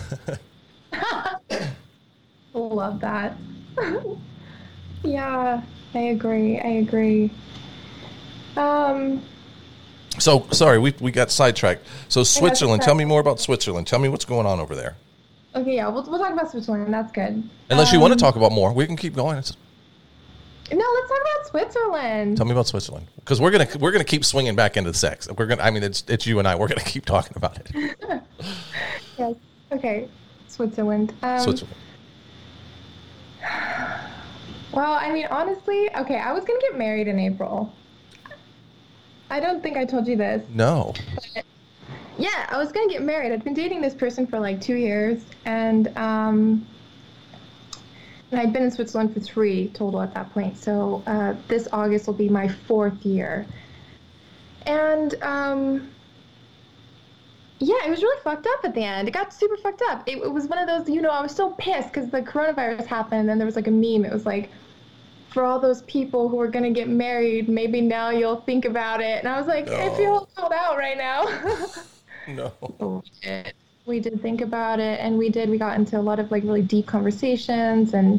Love that. Yeah, I agree. I agree. Um. So sorry, we we got sidetracked. So Switzerland, tell me more about Switzerland. Tell me what's going on over there. Okay, yeah, we'll we'll talk about Switzerland. That's good. Unless um, you want to talk about more, we can keep going. It's... No, let's talk about Switzerland. Tell me about Switzerland, because we're gonna we're gonna keep swinging back into sex. We're gonna. I mean, it's it's you and I. We're gonna keep talking about it. Yes. Okay. Switzerland. Um, Switzerland. Well, I mean, honestly, okay. I was gonna get married in April. I don't think I told you this. No. But yeah, I was gonna get married. I'd been dating this person for like two years, and um. And I'd been in Switzerland for three total at that point. So uh, this August will be my fourth year. And um, yeah, it was really fucked up at the end. It got super fucked up. It, it was one of those, you know, I was so pissed because the coronavirus happened. And then there was like a meme. It was like, for all those people who are going to get married, maybe now you'll think about it. And I was like, No. I feel called out right now. No. Oh, shit. We did think about it, and we did. We got into a lot of like really deep conversations, and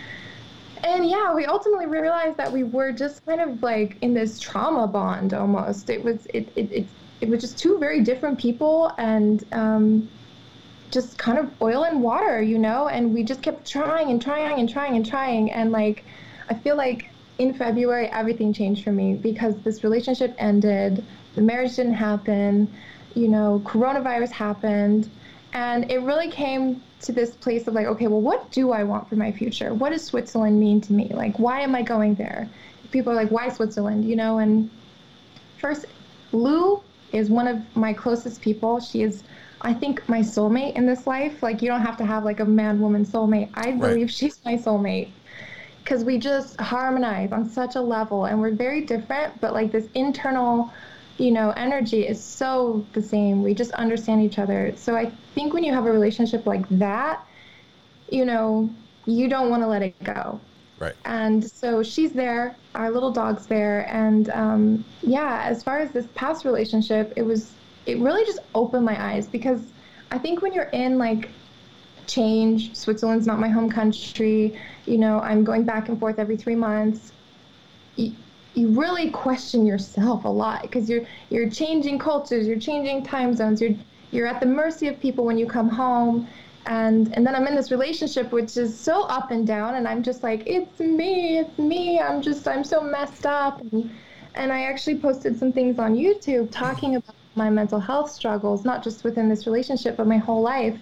and yeah, we ultimately realized that we were just kind of like in this trauma bond almost. It was it it it, it was just two very different people, and um, just kind of oil and water, you know. And we just kept trying and trying and trying and trying, and like I feel like in February everything changed for me because this relationship ended, the marriage didn't happen. You know, coronavirus happened, and it really came to this place of like, okay, well, what do I want for my future? What does Switzerland mean to me? Like, why am I going there? People are like, why Switzerland? You know, and first, Lou is one of my closest people. She is, I think, my soulmate in this life. Like, you don't have to have like a man-woman soulmate. I believe right. She's my soulmate because we just harmonize on such a level, and we're very different, but like this internal, you know, energy is so the same. We just understand each other. So I think when you have a relationship like that, you know, you don't want to let it go. Right. And so she's there, our little dog's there. And um, yeah, as far as this past relationship, it was, it really just opened my eyes because I think when you're in like change, Switzerland's not my home country, you know, I'm going back and forth every three months. You, you really question yourself a lot because you're you're changing cultures, you're changing time zones, you're you're at the mercy of people when you come home, and and then I'm in this relationship which is so up and down, and I'm just like, it's me, it's me, I'm just I'm so messed up, and, and I actually posted some things on YouTube talking about my mental health struggles, not just within this relationship, but my whole life.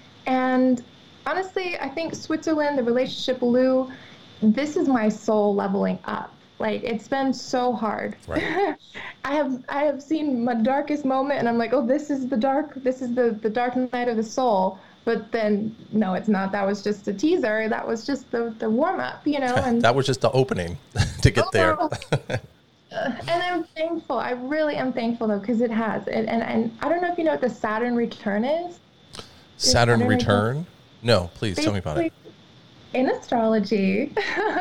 And honestly, I think Switzerland, the relationship, Lou, this is my soul leveling up. Like, it's been so hard. Right. I have I have seen my darkest moment, and I'm like, oh, this is the dark, this is the, the dark night of the soul. But then, no, it's not. That was just a teaser. That was just the, the warm-up, you know. And that was just the opening to get oh, there. uh, and I'm thankful. I really am thankful, though, because it has. And, and, and I don't know if you know what the Saturn return is. Saturn, Saturn return? return? No, please Basically, tell me about it. In astrology,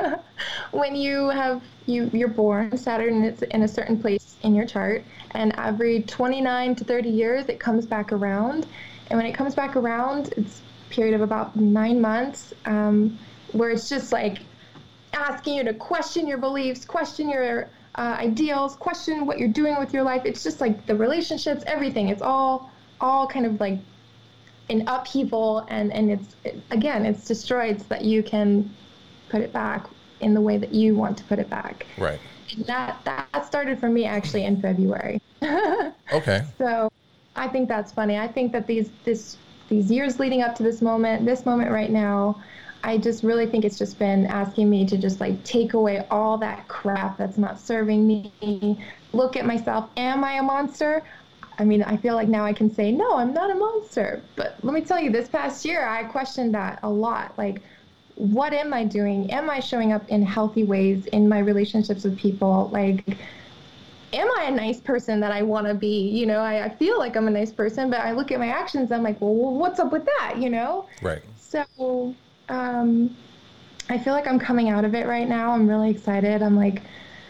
when you have you you're born, Saturn is in a certain place in your chart, and every twenty-nine to thirty years it comes back around. And when it comes back around, it's a period of about nine months, um, where it's just like asking you to question your beliefs, question your uh, ideals, question what you're doing with your life. It's just like the relationships, everything. It's all all kind of like in upheaval, and, and it's, it, again, it's destroyed so that you can put it back in the way that you want to put it back. Right. And that, that started for me actually in February. Okay. So I think that's funny. I think that these, this, these years leading up to this moment, this moment right now, I just really think it's just been asking me to just like take away all that crap that's not serving me, look at myself. Am I a monster? I mean, I feel like now I can say, no, I'm not a monster. But let me tell you, this past year, I questioned that a lot. Like, what am I doing? Am I showing up in healthy ways in my relationships with people? Like, am I a nice person that I want to be? You know, I, I feel like I'm a nice person, but I look at my actions, I'm like, well, what's up with that? You know? Right. So um, I feel like I'm coming out of it right now. I'm really excited. I'm like,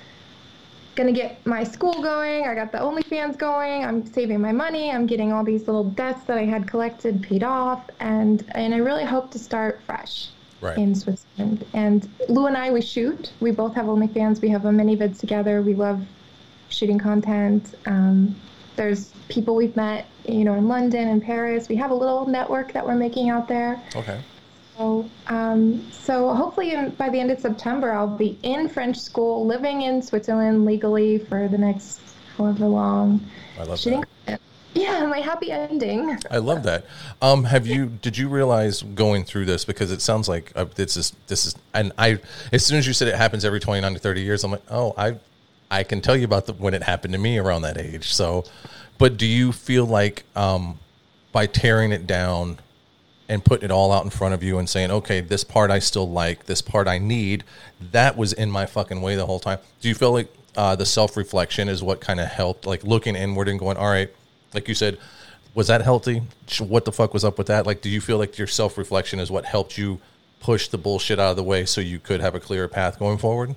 gonna get my school going. I got the OnlyFans going. I'm saving my money. I'm getting all these little debts that I had collected paid off, and and I really hope to start fresh right. in Switzerland. And Lou and I, we shoot. We both have OnlyFans. We have a mini vids together. We love shooting content. Um, there's people we've met, you know, in London and Paris. We have a little network that we're making out there. Okay. So, um, so hopefully in, by the end of September, I'll be in French school, living in Switzerland legally for the next however long. I love Shooting that. content. Yeah, my happy ending. I love that. Um, have you? Did you realize going through this, because it sounds like uh, this is this is, and I as soon as you said it happens every twenty-nine to thirty years, I'm like, oh, I I can tell you about the, when it happened to me around that age. So, but do you feel like um, by tearing it down and putting it all out in front of you and saying, okay, this part I still like, this part I need, that was in my fucking way the whole time? Do you feel like uh, the self-reflection is what kind of helped, like looking inward and going, all right, like you said, was that healthy? What the fuck was up with that? Like, do you feel like your self-reflection is what helped you push the bullshit out of the way so you could have a clearer path going forward?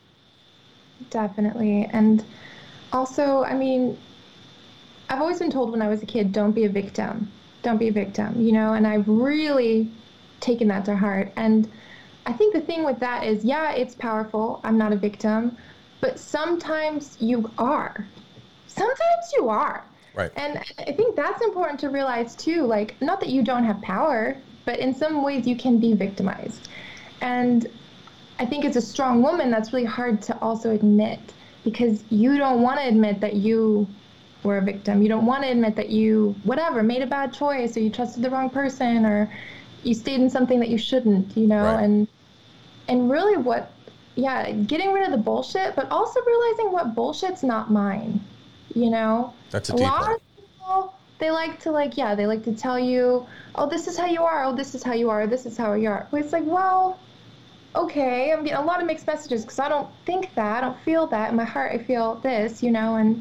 Definitely. And also, I mean, I've always been told when I was a kid, don't be a victim. Don't be a victim, you know, and I've really taken that to heart. And I think the thing with that is, yeah, it's powerful. I'm not a victim, but sometimes you are. Sometimes you are. Right. And I think that's important to realize too, like, not that you don't have power, but in some ways you can be victimized. And I think as a strong woman, that's really hard to also admit, because you don't want to admit that you were a victim. You don't want to admit that you, whatever, made a bad choice, or you trusted the wrong person, or you stayed in something that you shouldn't, you know? Right. And, and really what, yeah, getting rid of the bullshit, but also realizing what bullshit's not mine, you know? That's a, a deep lot one. of people, they like to like, yeah, they like to tell you, oh, this is how you are, oh, this is how you are, this is how you are. But it's like, well, okay, I'm getting a lot of mixed messages because I don't think that, I don't feel that. In my heart, I feel this, you know, and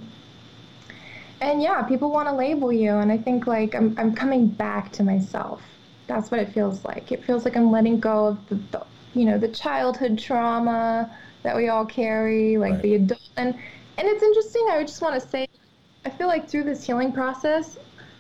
and yeah, people want to label you, and I think like I'm I'm coming back to myself. That's what it feels like. It feels like I'm letting go of the, the you know, the childhood trauma that we all carry, like Right. the adult, and and it's interesting. I would just want to say, I feel like through this healing process,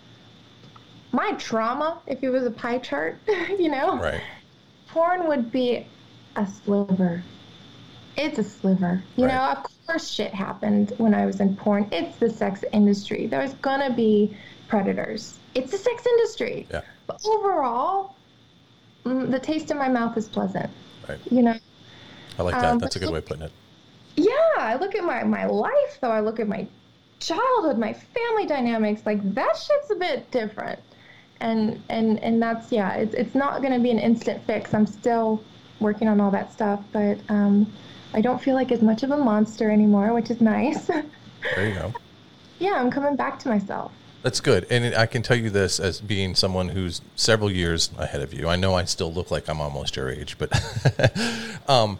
my trauma, if it was a pie chart, you know, Right. porn would be a sliver. It's a sliver. You Right. know, of course shit happened when I was in porn. It's the sex industry. There's gonna be predators. It's the sex industry. Yeah. But overall, mm, the taste in my mouth is pleasant. Right. You know? I like that. Um, That's a but good way of putting it. Yeah, I look at my, my life, though. I look at my childhood, my family dynamics. Like, that shit's a bit different. And and and that's, yeah, it's, it's not going to be an instant fix. I'm still working on all that stuff. But um, I don't feel like as much of a monster anymore, which is nice. There you go. Yeah, I'm coming back to myself. That's good. And I can tell you this as being someone who's several years ahead of you. I know I still look like I'm almost your age, but um,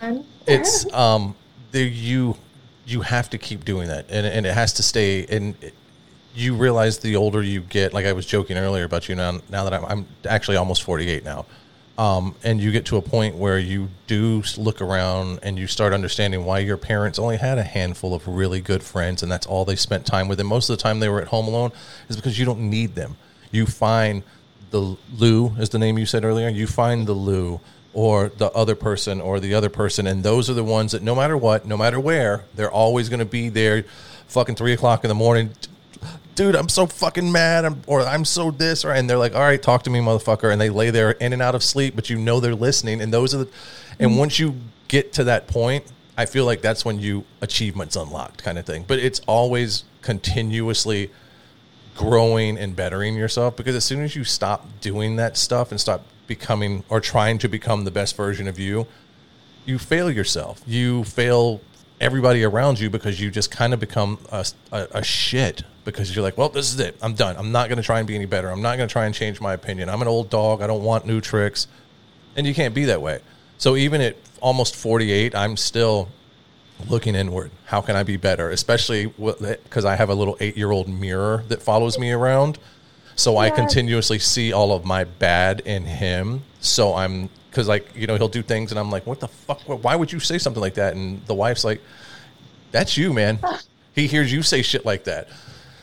it's um, there, you you have to keep doing that, and and it has to stay. And you realize the older you get, like I was joking earlier about you now. Now that I'm, I'm actually almost forty-eight now, um, and you get to a point where you do look around and you start understanding why your parents only had a handful of really good friends, and that's all they spent time with. And most of the time they were at home alone is because you don't need them. You find the Lou, is the name you said earlier. You find the Lou or the other person or the other person, and those are the ones that no matter what, no matter where, they're always going to be there. Fucking three o'clock in the morning. Dude, I'm so fucking mad, I'm, or I'm so this, or and they're like, all right, talk to me, motherfucker, and they lay there in and out of sleep, but you know they're listening, and those are the, and once you get to that point, I feel like that's when you achievements unlocked, kind of thing. But it's always continuously growing and bettering yourself, because as soon as you stop doing that stuff and stop becoming or trying to become the best version of you, you fail yourself. You fail everybody around you because you just kind of become a, a, a shit, because you're like, well, this is it. I'm done. I'm not going to try and be any better. I'm not going to try and change my opinion. I'm an old dog. I don't want new tricks. And you can't be that way. So even at almost forty-eight, I'm still looking inward. How can I be better? Especially because I have a little eight-year-old mirror that follows me around. So I Yeah. continuously see all of my bad in him. So I'm, because like, you know, he'll do things and I'm like, what the fuck? Why would you say something like that? And the wife's like, that's you, man. He hears you say shit like that.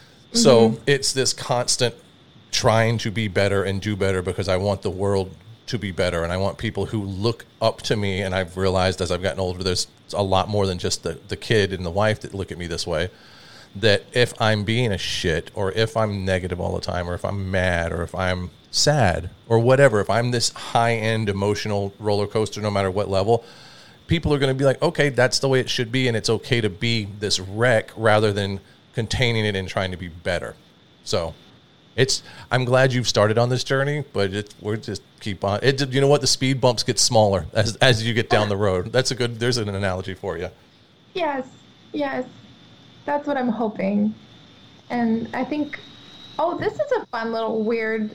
So mm-hmm. It's this constant trying to be better and do better, because I want the world to be better. And I want people who look up to me. And I've realized as I've gotten older, there's a lot more than just the, the kid and the wife that look at me this way. that if I'm being a shit, or if I'm negative all the time, or if I'm mad, or if I'm sad, or whatever, if I'm this high-end emotional roller coaster, no matter what level, people are going to be like, okay, that's the way it should be, and it's okay to be this wreck rather than containing it and trying to be better. So it's, I'm glad you've started on this journey, but it, we're just keep on. It, you know what? The speed bumps get smaller as as you get down the road. That's a good, there's an analogy for you. Yes, yes. That's what I'm hoping. And I think, oh, this is a fun little weird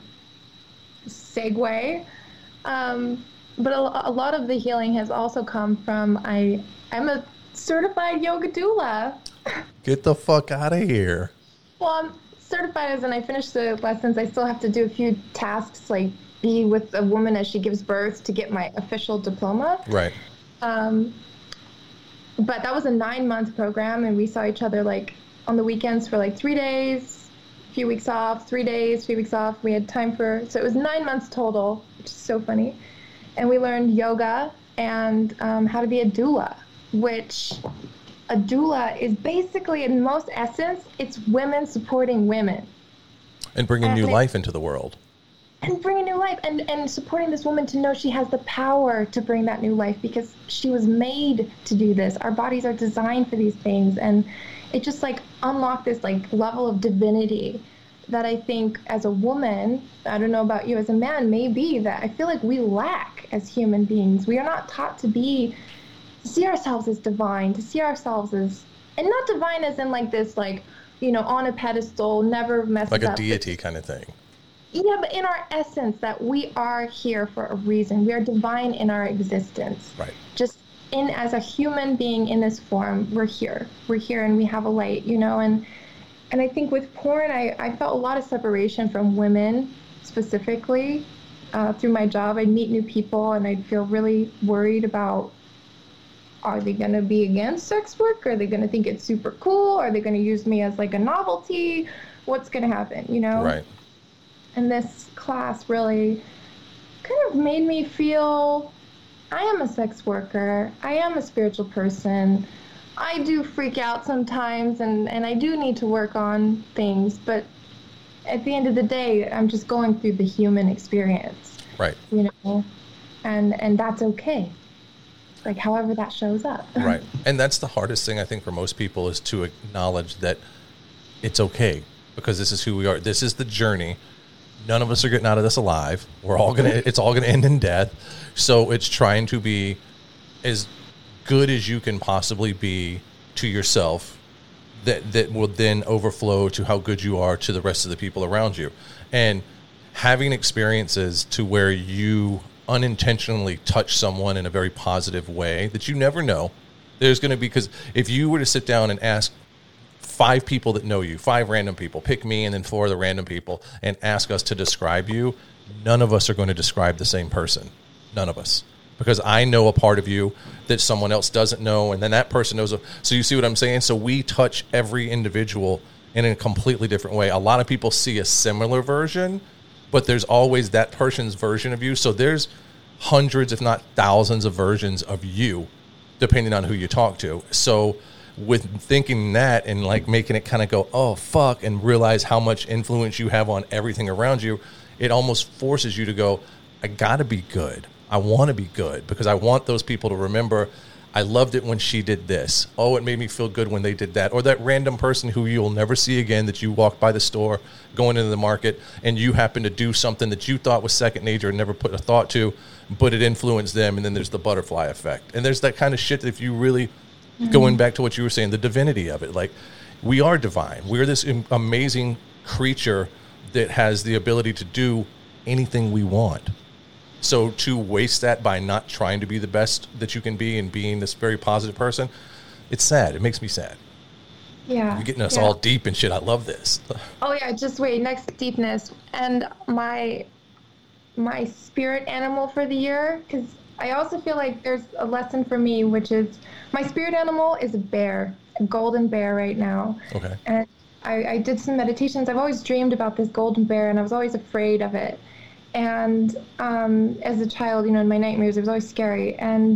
segue. Um, but a, a lot of the healing has also come from, I, I'm a certified yoga doula. Get the fuck out of here. Well, I'm certified as in I finished the lessons. I still have to do a few tasks, like be with a woman as she gives birth to get my official diploma. Right. Um, but that was a nine-month program, and we saw each other like on the weekends for like three days, a few weeks off, three days, few weeks off. We had time for, so it was nine months total, which is so funny. And we learned yoga and um, how to be a doula, which a doula is basically, in most essence, it's women supporting women. And bringing and new it, life into the world. And bringing new life and, and supporting this woman to know she has the power to bring that new life because she was made to do this. Our bodies are designed for these things. And it just like unlocked this like level of divinity that I think as a woman, I don't know about you as a man, maybe that I feel like we lack as human beings. We are not taught to be, to see ourselves as divine, to see ourselves as, and not divine as in like this, like, you know, on a pedestal, never messes up. Like a deity kind of thing. Yeah, but in our essence, that we are here for a reason. We are divine in our existence. Right. Just in as a human being in this form, we're here. We're here and we have a light, you know, and and I think with porn, I, I felt a lot of separation from women specifically uh, through my job. I'd meet new people and I'd feel really worried about, are they going to be against sex work? Are they going to think it's super cool? Are they going to use me as like a novelty? What's going to happen, you know? Right. And this class really kind of made me feel I am a sex worker. I am a spiritual person. I do freak out sometimes, and, and I do need to work on things. But at the end of the day, I'm just going through the human experience. Right. You know, and and that's okay. Like, however that shows up. Right. And that's the hardest thing, I think, for most people is to acknowledge that it's okay because this is who we are. This is the journey. None of us are getting out of this alive. We're all going to, it's all going to end in death. So it's trying to be as good as you can possibly be to yourself that, that will then overflow to how good you are to the rest of the people around you. And having experiences to where you unintentionally touch someone in a very positive way that you never know. There's going to be, because if you were to sit down and ask five people that know you, five random people, pick me and then four of the random people and ask us to describe you, none of us are going to describe the same person. None of us. Because I know a part of you that someone else doesn't know, and then that person knows. A, so you see what I'm saying? So we touch every individual in a completely different way. A lot of people see a similar version, but there's always that person's version of you. So there's hundreds, if not thousands, of versions of you, depending on who you talk to. So with thinking that and like making it kind of go, oh, fuck, and realize how much influence you have on everything around you, it almost forces you to go, I got to be good. I want to be good because I want those people to remember I loved it when she did this. Oh, it made me feel good when they did that. Or that random person who you'll never see again that you walked by the store, going into the market, and you happen to do something that you thought was second nature and never put a thought to, but it influenced them, and then there's the butterfly effect. And there's that kind of shit that if you really, mm-hmm. going back to what you were saying, the divinity of it, like we are divine. We're this amazing creature that has the ability to do anything we want. So to waste that by not trying to be the best that you can be and being this very positive person, it's sad. It makes me sad. Yeah. You're getting us yeah. all deep and shit. I love this. Oh yeah, just wait, next deepness. And my my spirit animal for the year, because I also feel like there's a lesson for me, which is my spirit animal is a bear, a golden bear right now. Okay. And I, I did some meditations. I've always dreamed about this golden bear, and I was always afraid of it. And um, as a child, you know, in my nightmares, it was always scary. And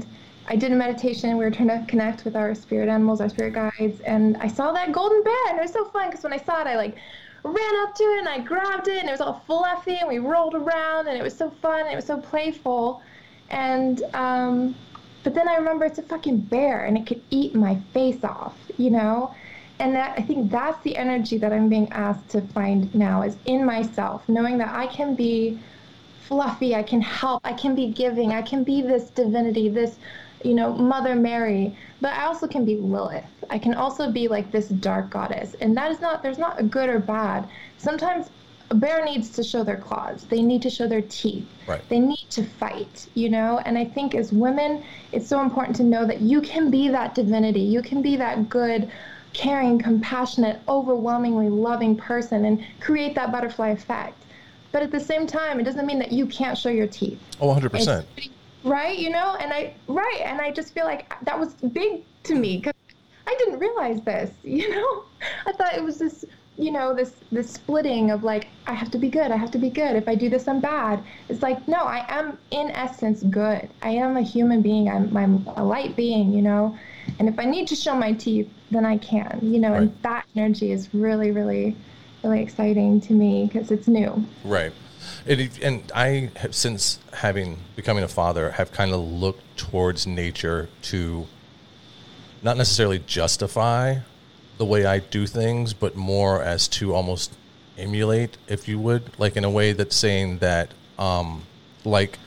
I did a meditation. We were trying to connect with our spirit animals, our spirit guides, and I saw that golden bear, and it was so fun because when I saw it, I like ran up to it and I grabbed it, and it was all fluffy, and we rolled around, and it was so fun, and it was so playful, and um, but then I remember it's a fucking bear, and it could eat my face off, you know, and that I think that's the energy that I'm being asked to find now is in myself, knowing that I can be fluffy, I can help, I can be giving, I can be this divinity, this, you know, Mother Mary, but I also can be Lilith. I can also be like this dark goddess. And that is not, there's not a good or bad. Sometimes a bear needs to show their claws. They need to show their teeth. Right. They need to fight, you know? And I think as women, it's so important to know that you can be that divinity. You can be that good, caring, compassionate, overwhelmingly loving person and create that butterfly effect. But at the same time, it doesn't mean that you can't show your teeth. Oh, one hundred percent. It's, right, you know, and I right, and I just feel like that was big to me because I didn't realize this, you know. I thought it was this, you know, this this splitting of like I have to be good, I have to be good. If I do this, I'm bad. It's like no, I am in essence good. I am a human being. I'm I'm a light being, you know. And if I need to show my teeth, then I can, you know. Right. And that energy is really, really, really exciting to me because it's new. Right. It, and I have, since having becoming a father, have kind of looked towards nature to not necessarily justify the way I do things, but more as to almost emulate, if you would, like in a way that's saying that, um, like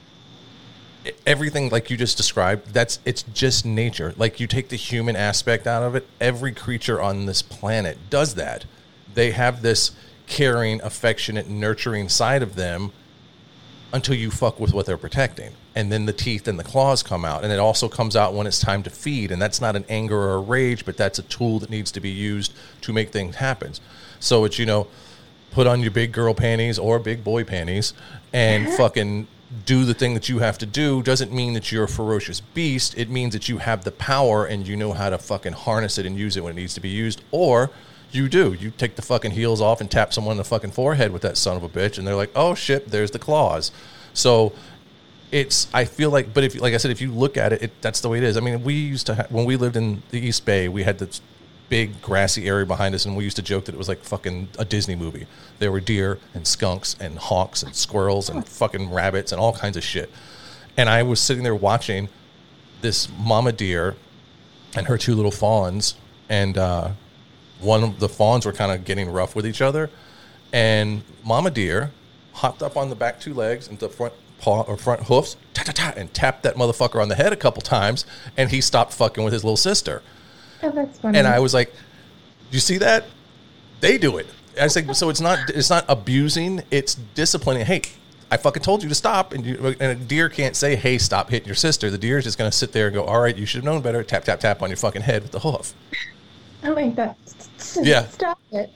everything like you just described, that's it's just nature. Like you take the human aspect out of it. Every creature on this planet does that. They have this caring, affectionate, nurturing side of them until you fuck with what they're protecting. And then the teeth and the claws come out. And it also comes out when it's time to feed. And that's not an anger or a rage, but that's a tool that needs to be used to make things happen. So it's, you know, put on your big girl panties or big boy panties and fucking do the thing that you have to do. Doesn't mean that you're a ferocious beast. It means that you have the power and you know how to fucking harness it and use it when it needs to be used. Or you do. You take the fucking heels off and tap someone in the fucking forehead with that son of a bitch, and they're like, "Oh shit, there's the claws." So it's. I feel like, but if, like I said, if you look at it, it that's the way it is. I mean, we used to ha- when we lived in the East Bay, we had this big grassy area behind us, and we used to joke that it was like fucking a Disney movie. There were deer and skunks and hawks and squirrels and fucking rabbits and all kinds of shit. And I was sitting there watching this mama deer and her two little fawns, and uh, one of the fawns were kind of getting rough with each other, and mama deer hopped up on the back two legs and the front paw or front hoofs, ta ta ta, and tapped that motherfucker on the head a couple times, and he stopped fucking with his little sister. Oh, that's funny. And I was like, "You see that? They do it." I was like, "So it's not it's not abusing; it's disciplining." Hey, I fucking told you to stop, and, you, and a deer can't say, "Hey, stop hitting your sister." The deer is just going to sit there and go, "All right, you should have known better." Tap tap tap on your fucking head with the hoof. I like that. Yeah. Stop it.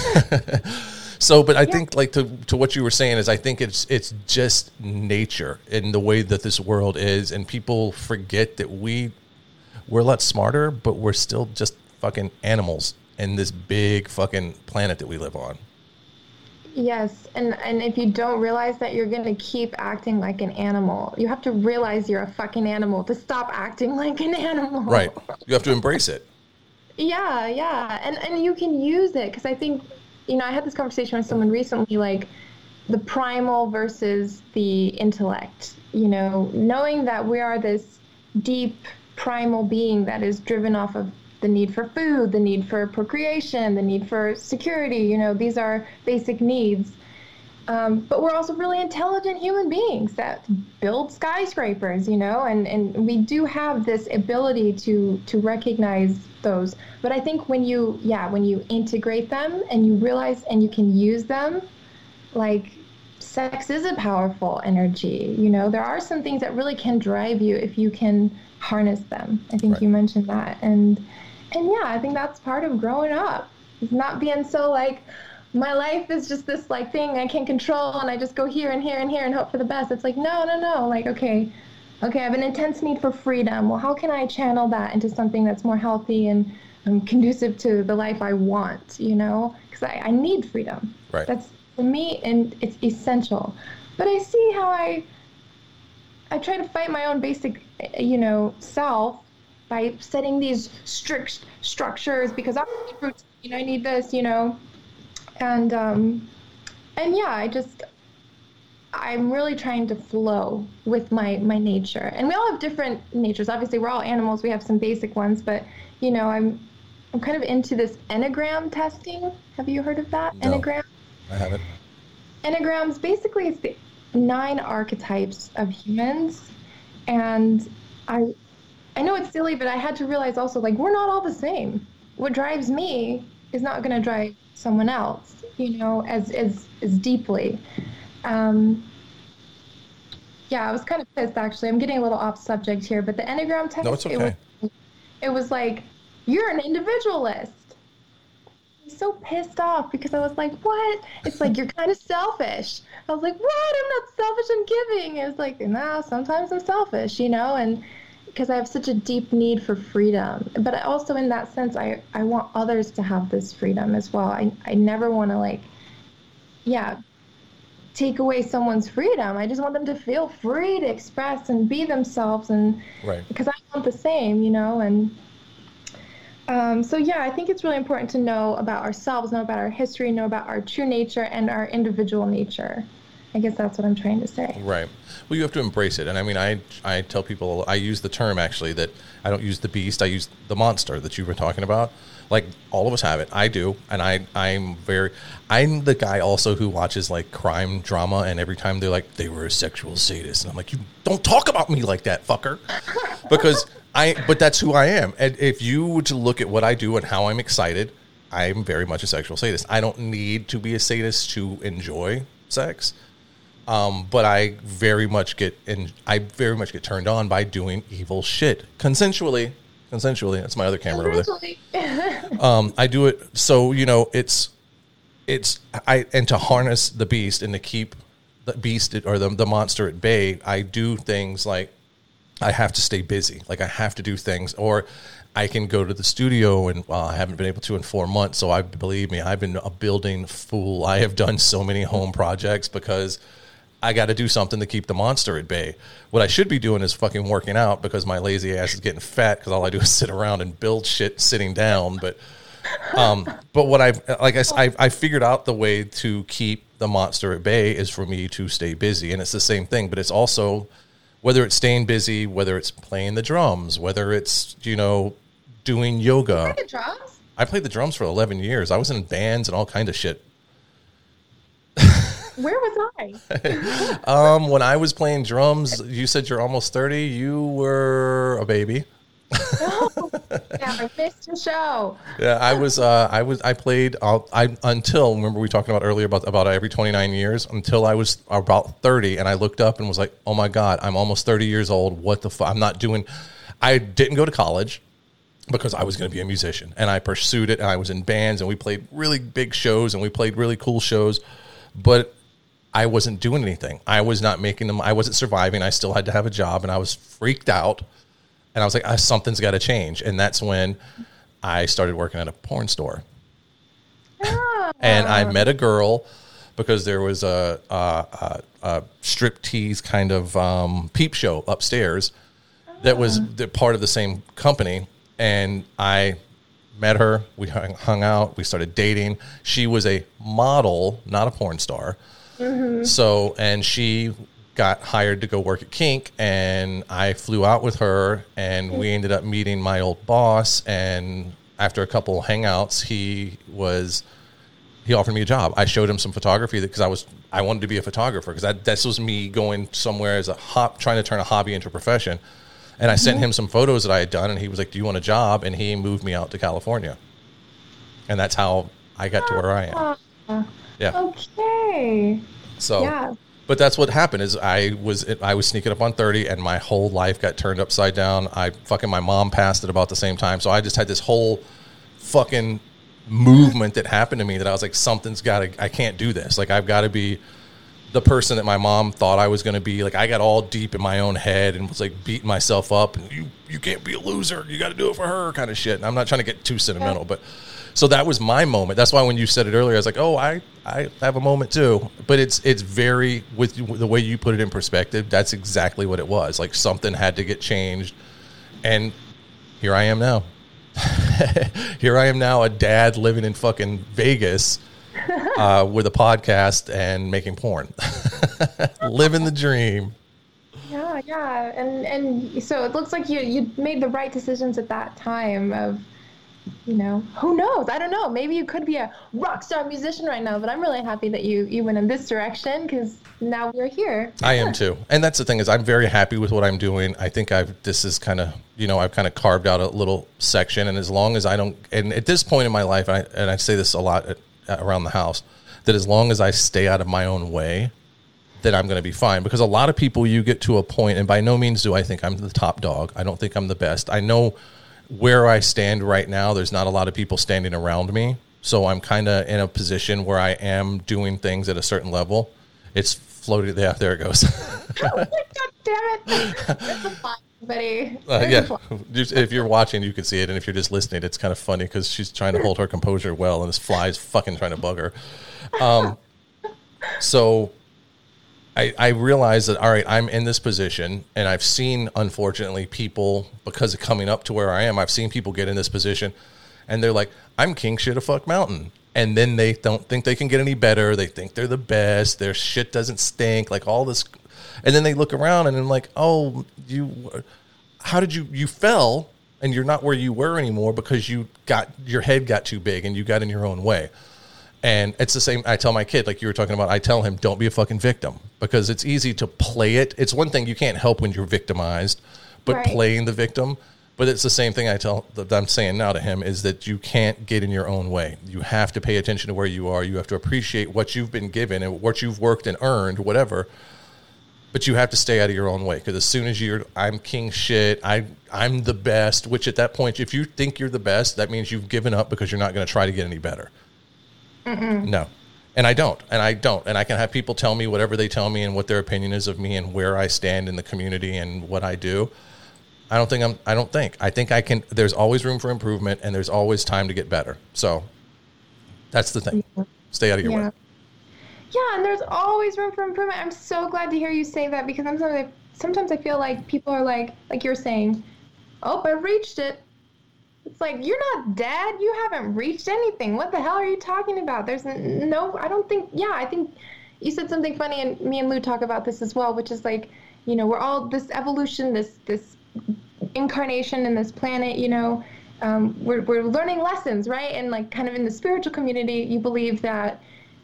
So, but I yeah. think, like, to to what you were saying is, I think it's it's just nature in the way that this world is, and people forget that we we're a lot smarter, but we're still just fucking animals in this big fucking planet that we live on. Yes, and and if you don't realize that, you're gonna keep acting like an animal. You have to realize you're a fucking animal to stop acting like an animal. Right. You have to embrace it. Yeah, yeah, and and you can use it because I think, you know, I had this conversation with someone recently, like the primal versus the intellect. You know, knowing that we are this deep primal being that is driven off of the need for food, the need for procreation, the need for security. You know, these are basic needs. Um, but we're also really intelligent human beings that build skyscrapers, you know, and, and we do have this ability to to recognize those. But I think when you, yeah, when you integrate them and you realize and you can use them, like sex is a powerful energy. You know, there are some things that really can drive you if you can harness them. I think right. You mentioned that. And, and yeah, I think that's part of growing up. It's not being so like, my life is just this like thing I can't control and I just go here and here and here and hope for the best. It's like, no, no, no. Like, okay, okay, I have an intense need for freedom. Well, how can I channel that into something that's more healthy and um, conducive to the life I want, you know? Because I, I need freedom. Right. That's, for me, and it's essential. But I see how I I try to fight my own basic, you know, self by setting these strict structures because I need routine, I need this, you know, and um, and yeah, I just I'm really trying to flow with my my nature, and we all have different natures. Obviously, we're all animals. We have some basic ones, but you know, I'm I'm kind of into this Enneagram testing. Have you heard of that? No, Enneagram. I haven't. Enneagrams basically it's the nine archetypes of humans, and I I know it's silly, but I had to realize also like we're not all the same. What drives me is not going to drive someone else, you know, as as as deeply. Um, yeah, I was kind of pissed actually. I'm getting a little off subject here, but the Enneagram test. No, it's okay. It was, it was like you're an individualist. So pissed off because I was like, what? It's like, you're kind of selfish. I was like, what? I'm not selfish, I'm giving. It was like, nah, sometimes I'm selfish, you know, and because I have such a deep need for freedom. But I also, in that sense, I, I want others to have this freedom as well. I, I never want to, like, yeah, take away someone's freedom. I just want them to feel free to express and be themselves. And right. Because I want the same, you know, and Um, so yeah, I think it's really important to know about ourselves, know about our history, know about our true nature and our individual nature. I guess that's what I'm trying to say. Right. Well, you have to embrace it. And I mean, I I tell people, I use the term actually that I don't use the beast, I use the monster that you were talking about. Like all of us have it. I do. And I, I'm very, I'm the guy also who watches like crime drama and every time they're like, they were a sexual sadist. And I'm like, you don't talk about me like that, fucker. Because I, but that's who I am. And if you were to look at what I do and how I'm excited, I'm very much a sexual sadist. I don't need to be a sadist to enjoy sex. Um, but I very much get, and I very much get turned on by doing evil shit consensually, consensually. That's my other camera over there. um, I do it. So, you know, it's, it's, I, and to harness the beast and to keep the beast or the, the monster at bay, I do things like, I have to stay busy. Like I have to do things, or I can go to the studio and well, I haven't been able to in four months. So I believe me, I've been a building fool. I have done so many home projects because I got to do something to keep the monster at bay. What I should be doing is fucking working out because my lazy ass is getting fat because all I do is sit around and build shit sitting down. But, um, but what I've, like I, I, I figured out the way to keep the monster at bay is for me to stay busy. And it's the same thing, but it's also, whether it's staying busy, whether it's playing the drums, whether it's, you know, doing yoga. You play the drums? I played the drums for eleven years. I was in bands and all kind of shit. Where was I? um, when I was playing drums, you said you're almost thirty. You were a baby. Oh, yeah, I missed your show. Yeah, I was. Uh, I was. I played. Uh, I until remember we talking about earlier about about every twenty-nine years until I was about thirty, and I looked up and was like, "Oh my God, I'm almost thirty years old. What the fuck? I'm not doing." I didn't go to college because I was going to be a musician, and I pursued it, and I was in bands, and we played really big shows, and we played really cool shows, but I wasn't doing anything. I was not making them. I wasn't surviving. I still had to have a job, and I was freaked out. And I was like, ah, something's got to change. And that's when I started working at a porn store. Oh. And I met a girl because there was a, a, a, a striptease kind of um, peep show upstairs that was the part of the same company. And I met her. We hung, hung out. We started dating. She was a model, not a porn star. Mm-hmm. So, and she got hired to go work at Kink, and I flew out with her, and we ended up meeting my old boss, and after a couple hangouts, he was he offered me a job. I showed him some photography because I was I wanted to be a photographer because this was me going somewhere as a hop trying to turn a hobby into a profession. And I mm-hmm. sent him some photos that I had done, and he was like, "Do you want a job?" And he moved me out to California, and that's how I got to where I am. Yeah. Okay. So. Yeah. But that's what happened is I was I was sneaking up on thirty, and my whole life got turned upside down. I fucking my mom passed at about the same time, so I just had this whole fucking movement that happened to me that I was like, something's got to I can't do this. Like I've got to be the person that my mom thought I was going to be. Like, I got all deep in my own head and was like beating myself up and you, you can't be a loser. You got to do it for her kind of shit. And I'm not trying to get too sentimental, but so that was my moment. That's why when you said it earlier, I was like, oh, I, I have a moment too. But it's, it's very, with the way you put it in perspective, that's exactly what it was. Like something had to get changed. And here I am now. Here I am now, a dad living in fucking Vegas uh, with a podcast and making porn. Living the dream. Yeah, yeah. And and so it looks like you, you made the right decisions at that time of, you know, who knows? I don't know. Maybe you could be a rock star musician right now, but I'm really happy that you, you went in this direction because now we're here. I am too. And that's the thing is I'm very happy with what I'm doing. I think I've, this is kind of, you know, I've kind of carved out a little section. And as long as I don't, and at this point in my life, I, and I say this a lot at, at, around the house, that as long as I stay out of my own way, that I'm going to be fine. Because a lot of people, you get to a point, and by no means do I think I'm the top dog. I don't think I'm the best. I know where I stand right now, there's not a lot of people standing around me. So I'm kind of in a position where I am doing things at a certain level. It's floated. Yeah, there it goes. Oh my God damn it. There's a fly, buddy. Uh, yeah. If you're watching, you can see it. And if you're just listening, it's kind of funny because she's trying to hold her composure well, and this fly is fucking trying to bug her. Um, so I, I realized that, all right, I'm in this position, and I've seen, unfortunately, people, because of coming up to where I am, I've seen people get in this position, and they're like, I'm king shit of fuck mountain. And then they don't think they can get any better. They think they're the best. Their shit doesn't stink, like all this. And then they look around, and they're like, oh, you, how did you, you fell, and you're not where you were anymore because you got, your head got too big, and you got in your own way. And it's the same. I tell my kid, like you were talking about, I tell him, don't be a fucking victim, because it's easy to play it. It's one thing you can't help when you're victimized, but right. Playing the victim. But it's the same thing I tell that I'm saying now to him is that you can't get in your own way. You have to pay attention to where you are. You have to appreciate what you've been given and what you've worked and earned, whatever. But you have to stay out of your own way, because as soon as you're, I'm king shit, I, I'm the best, which at that point, if you think you're the best, that means you've given up because you're not going to try to get any better. Mm-mm. No. And I don't. And I don't. And I can have people tell me whatever they tell me and what their opinion is of me and where I stand in the community and what I do. I don't think I'm, I don't think. I think I can, there's always room for improvement, and there's always time to get better. So that's the thing. Yeah. Stay out of your yeah. way. Yeah. And there's always room for improvement. I'm so glad to hear you say that, because sometimes I, sometimes I feel like people are like, like you're saying, oh, I reached it. It's like, you're not dead. You haven't reached anything. What the hell are you talking about? There's no, I don't think, yeah, I think you said something funny, and me and Lou talk about this as well, which is like, you know, we're all this evolution, this, this incarnation in this planet, you know, um, we're, we're learning lessons, right? And like kind of in the spiritual community, you believe that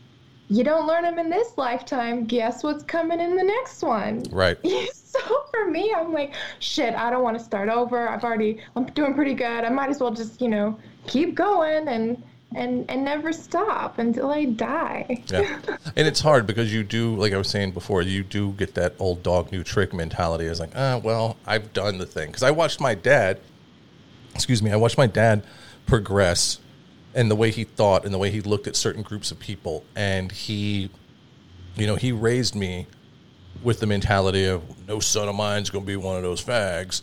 you don't learn them in this lifetime. Guess what's coming in the next one? Right. So for me, I'm like, shit, I don't want to start over. I've already, I'm doing pretty good. I might as well just, you know, keep going and, and, and never stop until I die. Yeah. And it's hard because you do, like I was saying before, you do get that old dog, new trick mentality. It's like, ah, well, I've done the thing. Because I watched my dad, excuse me, I watched my dad progress in the way he thought and the way he looked at certain groups of people. And he, you know, he raised me with the mentality of no son of mine's going to be one of those fags.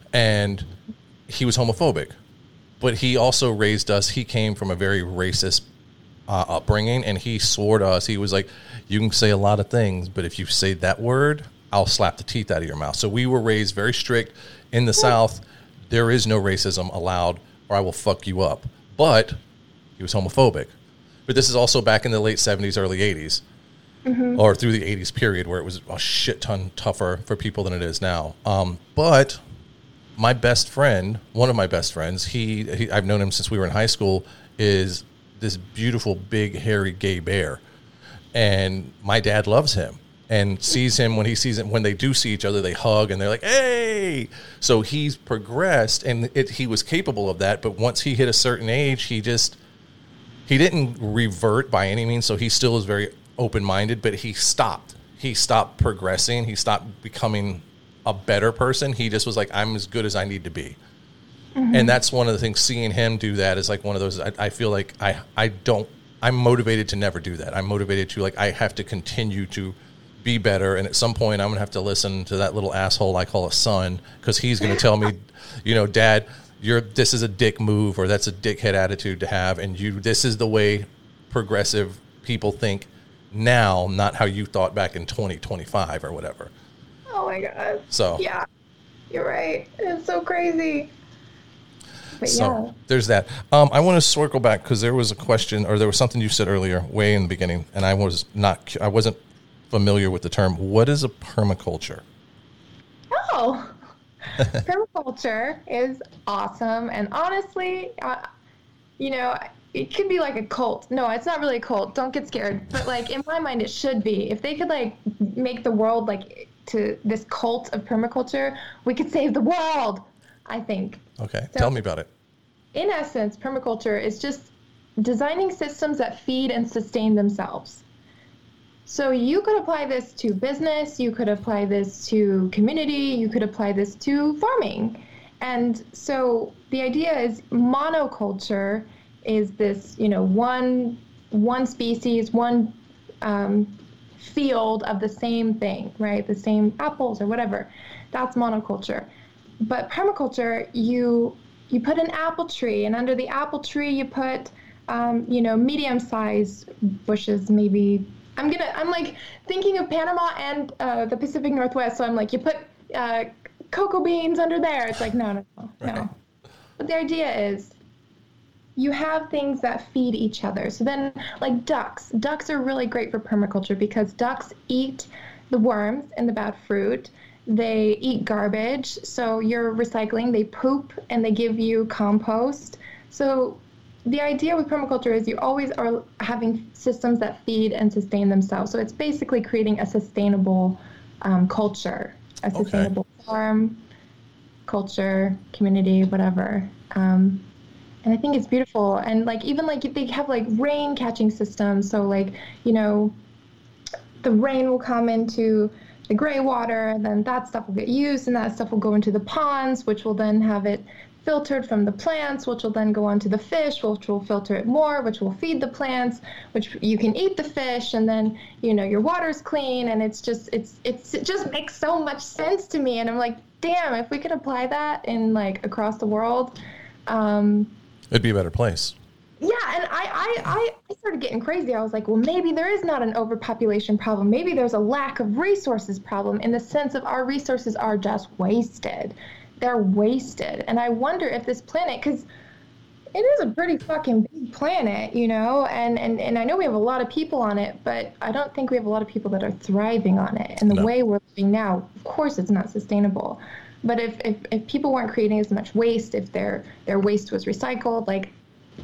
And he was homophobic. But he also raised us. He came from a very racist uh, upbringing, and he swore to us. He was like, you can say a lot of things, but if you say that word, I'll slap the teeth out of your mouth. So we were raised very strict. In the South, there is no racism allowed, or I will fuck you up. But he was homophobic. But this is also back in the late seventies, early eighties, mm-hmm. or through the eighties period, where it was a shit ton tougher for people than it is now. Um, but my best friend, one of my best friends, he, he I've known him since we were in high school, is this beautiful, big, hairy gay bear. And my dad loves him and sees him when he sees him. When they do see each other, they hug and they're like, hey. So he's progressed, and it, he was capable of that. But once he hit a certain age, he just, he didn't revert by any means. So he still is very open-minded, but he stopped. He stopped progressing. He stopped becoming a better person. He just was like, I'm as good as I need to be. Mm-hmm. And that's one of the things, seeing him do that is like one of those, I, I feel like I, I don't, I'm motivated to never do that. I'm motivated to, like, I have to continue to be better. And at some point, I'm going to have to listen to that little asshole I call a son, because he's going to tell me, you know, Dad, you're this is a dick move, or that's a dickhead attitude to have, and you this is the way progressive people think now, not how you thought back in twenty twenty-five or whatever. Oh my God. So yeah, you're right. It's so crazy. But so yeah. there's that. Um, I want to circle back because there was a question, or there was something you said earlier, way in the beginning, and I was not, I wasn't familiar with the term. What is a permaculture? Oh, permaculture is awesome, and honestly, uh, you know, it could be like a cult. No, it's not really a cult. Don't get scared. But like in my mind, it should be. If they could like make the world like to this cult of permaculture, we could save the world, I think. Okay, so, tell me about it. In essence, permaculture is just designing systems that feed and sustain themselves. So you could apply this to business, you could apply this to community, you could apply this to farming. And so the idea is monoculture is this, you know, one one species, one um, field of the same thing, right? The same apples or whatever. That's monoculture. But permaculture, you you put an apple tree, and under the apple tree you put, um, you know, medium-sized bushes, maybe. I'm gonna, I'm like thinking of Panama and uh, the Pacific Northwest, so I'm like, you put uh, cocoa beans under there. It's like, no, no, no, right. no. But the idea is you have things that feed each other. So then, like ducks. Ducks are really great for permaculture because ducks eat the worms and the bad fruit. They eat garbage, so you're recycling. They poop, and they give you compost. So the idea with permaculture is you always are having systems that feed and sustain themselves. So it's basically creating a sustainable um, culture, a sustainable okay. farm, culture, community, whatever. Um, and I think it's beautiful. And like even like they have like rain catching systems. So like, you know, the rain will come into the gray water, and then that stuff will get used, and that stuff will go into the ponds, which will then have it filtered from the plants, which will then go on to the fish, which will filter it more, which will feed the plants, which you can eat the fish, and then, you know, your water's clean, and it's just, it's, it's, it just makes so much sense to me. And I'm like, damn, if we could apply that in like across the world, um, it'd be a better place. Yeah, and I, I, I started getting crazy. I was like, well, maybe there is not an overpopulation problem. Maybe there's a lack of resources problem in the sense of our resources are just wasted. They're wasted. And I wonder if this planet, because it is a pretty fucking big planet, you know, and, and, and I know we have a lot of people on it, but I don't think we have a lot of people that are thriving on it. And the no. way we're living now, of course, it's not sustainable. But if, if, if people weren't creating as much waste, if their their waste was recycled, like,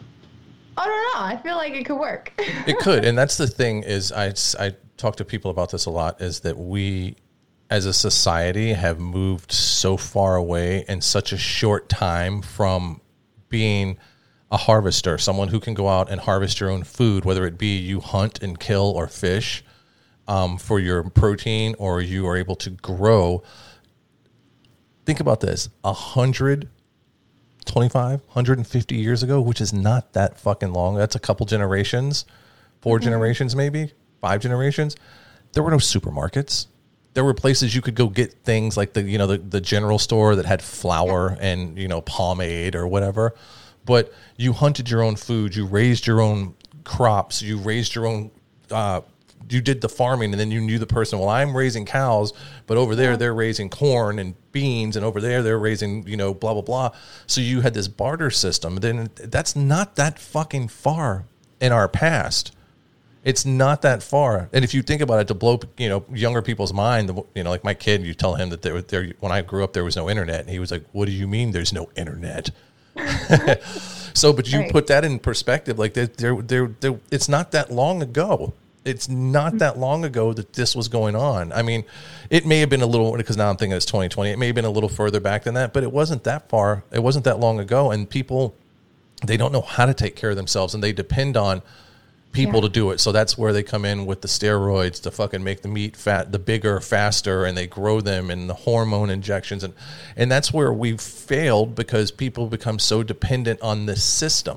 I don't know. I feel like it could work. It could. And that's the thing is I, I talk to people about this a lot, is that we as a society have moved so far away in such a short time from being a harvester, someone who can go out and harvest your own food, whether it be you hunt and kill or fish um, for your protein, or you are able to grow. Think about this, a hundred twenty-five, one hundred fifty years ago, which is not that fucking long. That's a couple generations, four mm-hmm. generations, maybe five generations. There were no supermarkets. There were places you could go get things like the, you know, the, the general store that had flour and, you know, pomade or whatever. But you hunted your own food. You raised your own crops. You raised your own, uh, you did the farming, and then you knew the person, well, I'm raising cows, but over there they're raising corn and beans, and over there they're raising, you know, blah, blah, blah. So you had this barter system. Then that's not that fucking far in our past. It's not that far. And if you think about it, to blow, you know, younger people's mind, you know, like my kid, you tell him that there, there, when I grew up, there was no internet. And he was like, what do you mean there's no internet? So, but you right. put that in perspective, like there, there, there, there, it's not that long ago. It's not that long ago that this was going on. I mean, it may have been a little, because now I'm thinking it's twenty twenty. It may have been a little further back than that, but it wasn't that far. It wasn't that long ago. And people, they don't know how to take care of themselves, and they depend on people yeah. to do it. So that's where they come in with the steroids to fucking make the meat fat, the bigger, faster, and they grow them, and the hormone injections. And, and that's where we've failed, because people become so dependent on this system.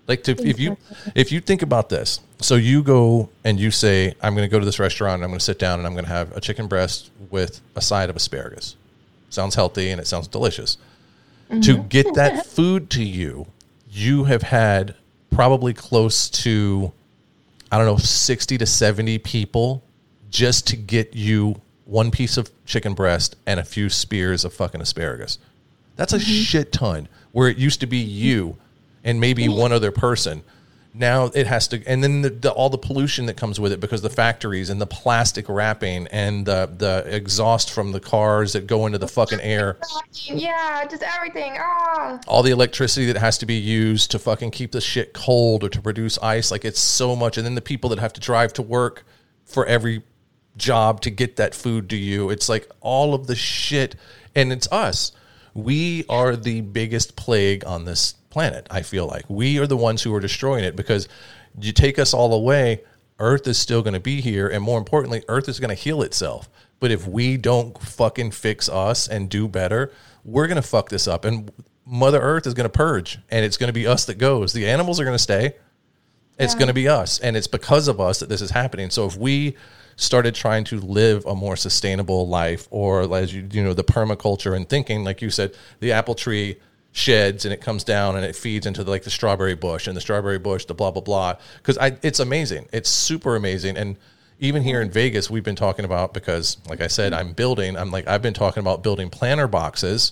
Like to, if you if you think about this, so you go and you say, I'm going to go to this restaurant and I'm going to sit down and I'm going to have a chicken breast with a side of asparagus. Sounds healthy and it sounds delicious. Mm-hmm. To get that food to you, you have had probably close to, I don't know, sixty to seventy people just to get you one piece of chicken breast and a few spears of fucking asparagus. That's a mm-hmm. shit ton, where it used to be you and maybe one other person. Now it has to, and then the, the, all the pollution that comes with it because the factories and the plastic wrapping and the, the exhaust from the cars that go into the fucking air. Yeah, just everything. Ah. All the electricity that has to be used to fucking keep the shit cold or to produce ice. Like it's so much. And then the people that have to drive to work for every job to get that food to you. It's like all of the shit. And it's us. We are the biggest plague on this planet. I feel like we are the ones who are destroying it, because you take us all away, Earth is still going to be here, and more importantly, Earth is going to heal itself. But if we don't fucking fix us and do better, we're going to fuck this up, and Mother Earth is going to purge, and it's going to be us that goes. The animals are going to stay. It's yeah. going to be us, and it's because of us that this is happening. So if we started trying to live a more sustainable life, or as you you know the permaculture and thinking, like you said, the apple tree sheds and it comes down and it feeds into the, like the strawberry bush, and the strawberry bush, the blah blah blah. Because I, it's amazing. It's super amazing. And even here in Vegas, we've been talking about, because like I said, I'm building. I'm like I've been talking about building planter boxes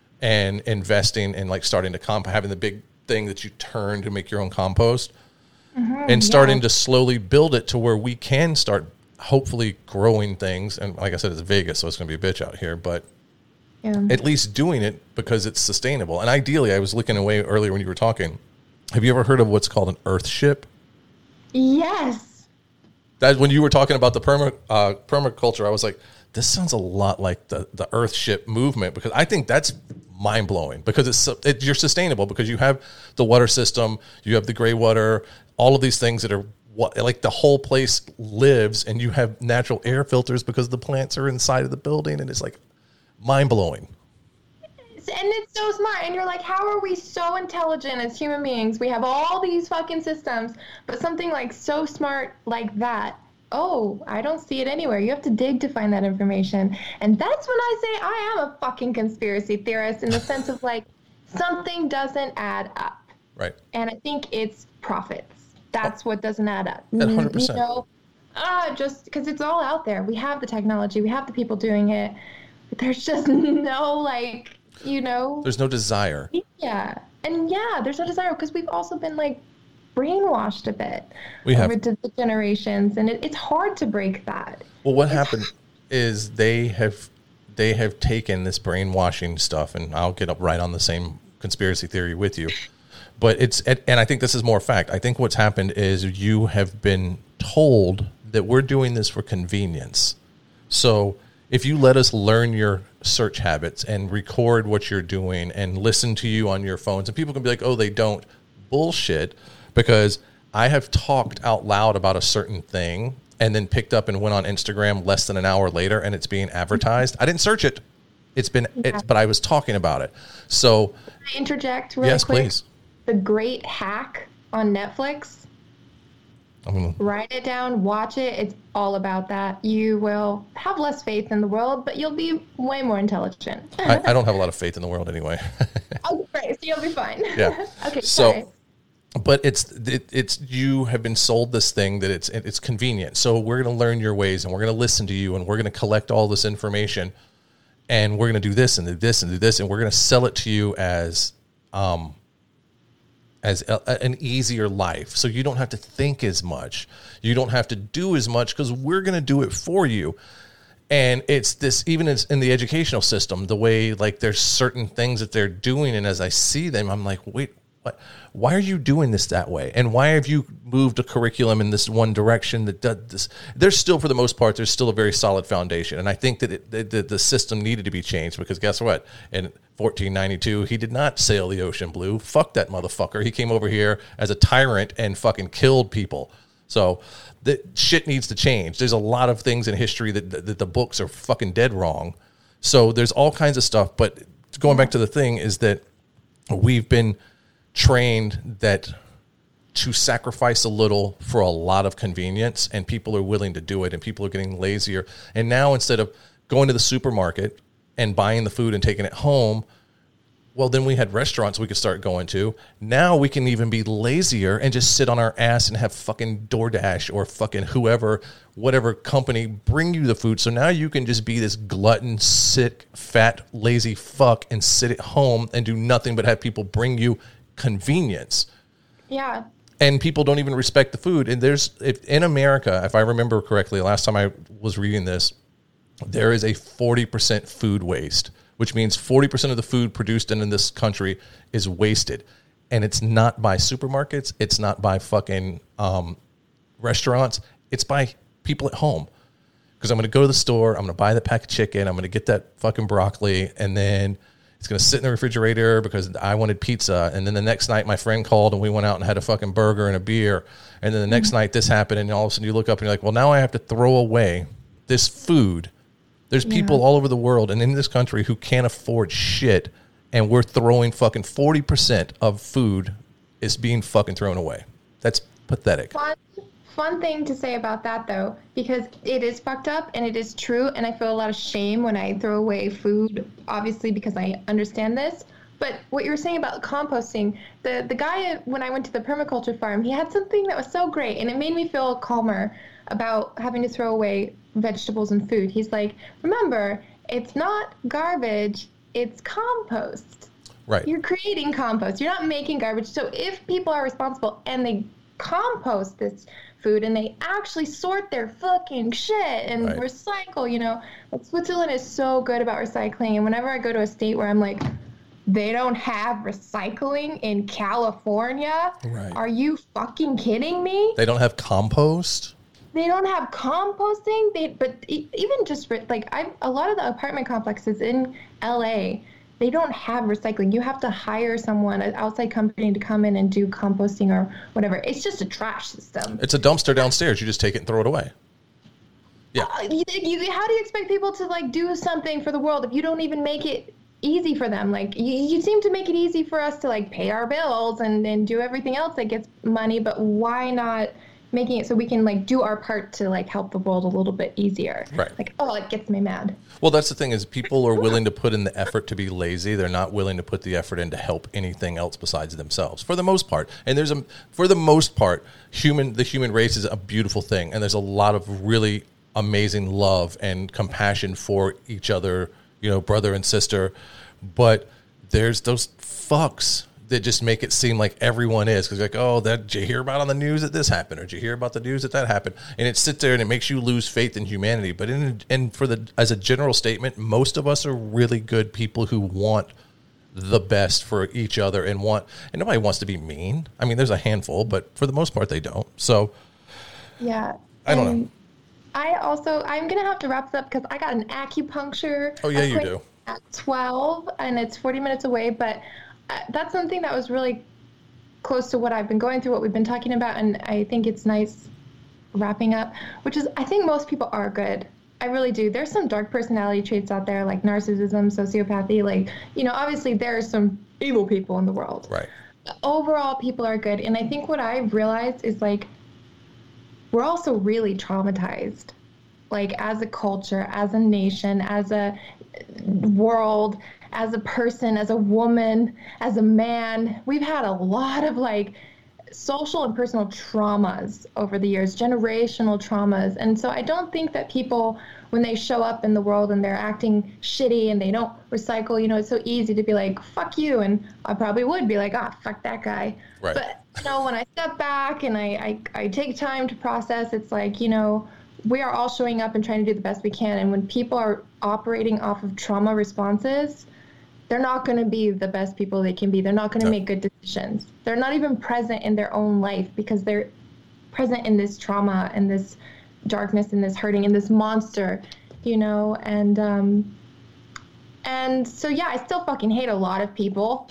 and investing in like starting to comp, having the big thing that you turn to make your own compost, mm-hmm, and starting yeah. to slowly build it to where we can start hopefully growing things. And like I said, it's Vegas, so it's going to be a bitch out here, but yeah. at least doing it because it's sustainable. And ideally, I was looking away earlier when you were talking. Have you ever heard of what's called an earth ship? Yes. That when you were talking about the perma uh, permaculture, I was like, this sounds a lot like the the earth ship movement, because I think that's mind blowing, because it's it, you're sustainable, because you have the water system, you have the gray water, all of these things that are what, like the whole place lives, and you have natural air filters because the plants are inside of the building, and it's like mind blowing. And it's so smart, and you're like, how are we so intelligent as human beings? We have all these fucking systems, but something like so smart like that, oh, I don't see it anywhere. You have to dig to find that information. And that's when I say I am a fucking conspiracy theorist, in the sense of like something doesn't add up. Right. And I think it's profits. That's what doesn't add up. one hundred percent. You know, uh, just because it's all out there. We have the technology. We have the people doing it. But there's just no, like, you know. There's no desire. Yeah. And, yeah, there's no desire, because we've also been, like, brainwashed a bit we have. over the generations. And it, it's hard to break that. Well, what it's happened hard. is they have they have taken this brainwashing stuff, and I'll get up right on the same conspiracy theory with you. But it's, and I think this is more fact. I think what's happened is you have been told that we're doing this for convenience. So if you let us learn your search habits and record what you're doing and listen to you on your phones, and people can be like, oh, they don't. Bullshit. Because I have talked out loud about a certain thing and then picked up and went on Instagram less than an hour later, and it's being advertised. I didn't search it. It's been, yeah. it's, but I was talking about it. So can I interject really yes, quick? Please. The Great Hack on Netflix. Gonna... Write it down, watch it. It's all about that. You will have less faith in the world, but you'll be way more intelligent. I, I don't have a lot of faith in the world anyway. Oh, great. So you'll be fine. Yeah. Okay, so, sorry. But it's it, it's you have been sold this thing that it's it's convenient. So we're going to learn your ways, and we're going to listen to you, and we're going to collect all this information, and we're going to do this and do this and do this, and we're going to sell it to you as um as a, an easier life. So you don't have to think as much. You don't have to do as much, because we're going to do it for you. And it's this, even in the educational system, the way like there's certain things that they're doing, and as I see them, I'm like, wait, what? Why are you doing this that way? And why have you moved a curriculum in this one direction that does this? There's still, for the most part, there's still a very solid foundation. And I think that, it, that the system needed to be changed, because guess what? In fourteen ninety-two, he did not sail the ocean blue. Fuck that motherfucker. He came over here as a tyrant and fucking killed people. So the shit needs to change. There's a lot of things in history that, that, that the books are fucking dead wrong. So there's all kinds of stuff. But going back to the thing is that we've been trained that to sacrifice a little for a lot of convenience, and people are willing to do it, and people are getting lazier. And now instead of going to the supermarket and buying the food and taking it home, well, then we had restaurants we could start going to. Now we can even be lazier and just sit on our ass and have fucking DoorDash or fucking whoever, whatever company bring you the food. So now you can just be this glutton, sick, fat, lazy fuck and sit at home and do nothing but have people bring you convenience. Yeah. And people don't even respect the food. And there's, if, in America, if I remember correctly, last time I was reading this, there is a forty percent food waste, which means forty percent of the food produced in, in this country is wasted. And it's not by supermarkets. It's not by fucking um, restaurants. It's by people at home. Because I'm going to go to the store. I'm going to buy the pack of chicken. I'm going to get that fucking broccoli. And then it's going to sit in the refrigerator because I wanted pizza. And then the next night my friend called and we went out and had a fucking burger and a beer. And then the next mm-hmm. night this happened. And all of a sudden you look up and you're like, well, now I have to throw away this food. There's people yeah. all over the world and in this country who can't afford shit, and we're throwing fucking forty percent of food is being fucking thrown away. That's pathetic. Fun, fun thing to say about that, though, because it is fucked up and it is true, and I feel a lot of shame when I throw away food, obviously, because I understand this. But what you were saying about composting, the, the guy, when I went to the permaculture farm, he had something that was so great, and it made me feel calmer about having to throw away vegetables and food. He's like, remember, it's not garbage, it's compost. Right. You're creating compost. You're not making garbage. So if people are responsible and they compost this food and they actually sort their fucking shit and right. recycle, you know, like Switzerland is so good about recycling. And whenever I go to a state where I'm like, they don't have recycling in California? Right. Are you fucking kidding me? They don't have compost? They don't have composting. They, but even just like I, a lot of the apartment complexes in L A, they don't have recycling. You have to hire someone, an outside company, to come in and do composting or whatever. It's just a trash system. It's a dumpster downstairs. You just take it and throw it away. Yeah. Uh, you, you, how do you expect people to like do something for the world if you don't even make it easy for them? Like you, you seem to make it easy for us to like pay our bills and, and do everything else that gets money, but why not making it so we can like do our part to like help the world a little bit easier? Right. Like, oh, it gets me mad. Well, that's the thing is people are willing to put in the effort to be lazy. They're not willing to put the effort in to help anything else besides themselves for the most part. And there's a, for the most part, human, the human race is a beautiful thing. And there's a lot of really amazing love and compassion for each other, you know, brother and sister. But there's those fucks that just make it seem like everyone is, because like, oh, that did you hear about on the news that this happened, or did you hear about the news that that happened? And it sits there and it makes you lose faith in humanity. But in and for the as a general statement, most of us are really good people who want the best for each other and want, and nobody wants to be mean. I mean, there's a handful, but for the most part, they don't. So, yeah, I don't know. I also I'm gonna have to wrap this up because I got an acupuncture. Oh yeah, you do. At twelve, and it's forty minutes away, but that's something that was really close to what I've been going through, what we've been talking about, and I think it's nice wrapping up, which is I think most people are good. I really do. There's some dark personality traits out there like narcissism, sociopathy, like, you know, obviously there are some evil people in the world. Right. But overall, people are good. And I think what I've realized is like we're also really traumatized, like as a culture, as a nation, as a world, as a person, as a woman, as a man. We've had a lot of like social and personal traumas over the years, generational traumas. And so I don't think that people, when they show up in the world and they're acting shitty and they don't recycle, you know, it's so easy to be like, fuck you. And I probably would be like, ah, fuck that guy. Right. But, you know, when I step back and I, I, I take time to process, it's like, you know, we are all showing up and trying to do the best we can. And when people are operating off of trauma responses, they're not going to be the best people they can be. They're not going to no. make good decisions. They're not even present in their own life because they're present in this trauma and this darkness and this hurting and this monster, you know? And, um, and so, yeah, I still fucking hate a lot of people.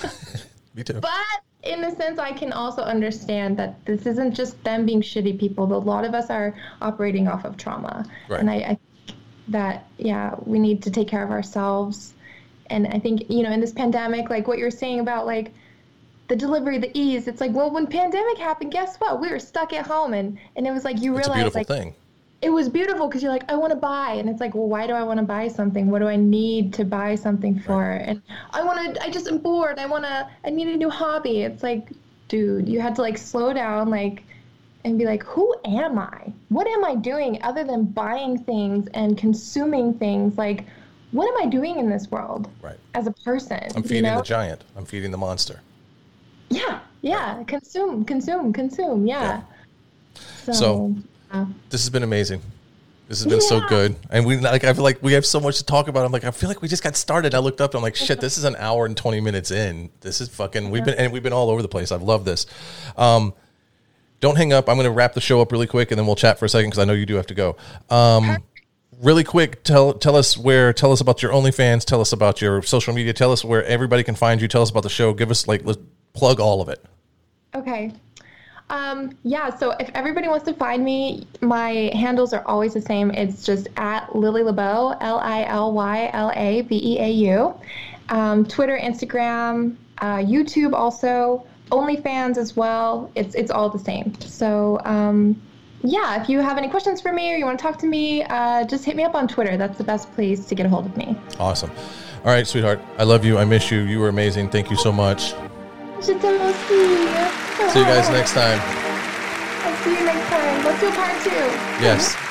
Me too. But in a sense, I can also understand that this isn't just them being shitty people. A lot of us are operating off of trauma. Right. And I, I think that, yeah, we need to take care of ourselves. And I think, you know, in this pandemic, like what you're saying about like the delivery, the ease. It's like, well, when pandemic happened, guess what? We were stuck at home, and and it was like you It's a realize beautiful like thing. it was beautiful because you're like, I want to buy, and it's like, well, why do I want to buy something? What do I need to buy something for? Right. And I want to. I just am bored. I want to. I need a new hobby. It's like, dude, you had to like slow down, like, and be like, who am I? What am I doing other than buying things and consuming things? Like, what am I doing in this world? Right. As a person, I'm feeding you know? the giant. I'm feeding the monster. Yeah, yeah. Right. Consume, consume, consume. Yeah. yeah. So, so yeah. This has been amazing. This has been yeah. so good, and we like. I feel like we have so much to talk about. I'm like, I feel like we just got started. I looked up, and I'm like, shit, this is an hour and twenty minutes in. This is fucking. We've been and we've been all over the place. I've loved this. Um, don't hang up. I'm going to wrap the show up really quick, and then we'll chat for a second because I know you do have to go. Um, really quick, tell tell us where. Tell us about your OnlyFans. Tell us about your social media. Tell us where everybody can find you. Tell us about the show. Give us like let's plug all of it. Okay. Um, yeah, so if everybody wants to find me, my handles are always the same. It's just at Lily LaBeau, L I L Y L A B E A U. Um, Twitter, Instagram, uh, YouTube also, OnlyFans as well. It's it's all the same. So, um, yeah, if you have any questions for me or you want to talk to me, uh, just hit me up on Twitter. That's the best place to get a hold of me. Awesome. All right, sweetheart. I love you. I miss you. You were amazing. Thank you so much. Je t'aime aussi. See you guys next time. I'll see you next time. Let's do part two. Yes.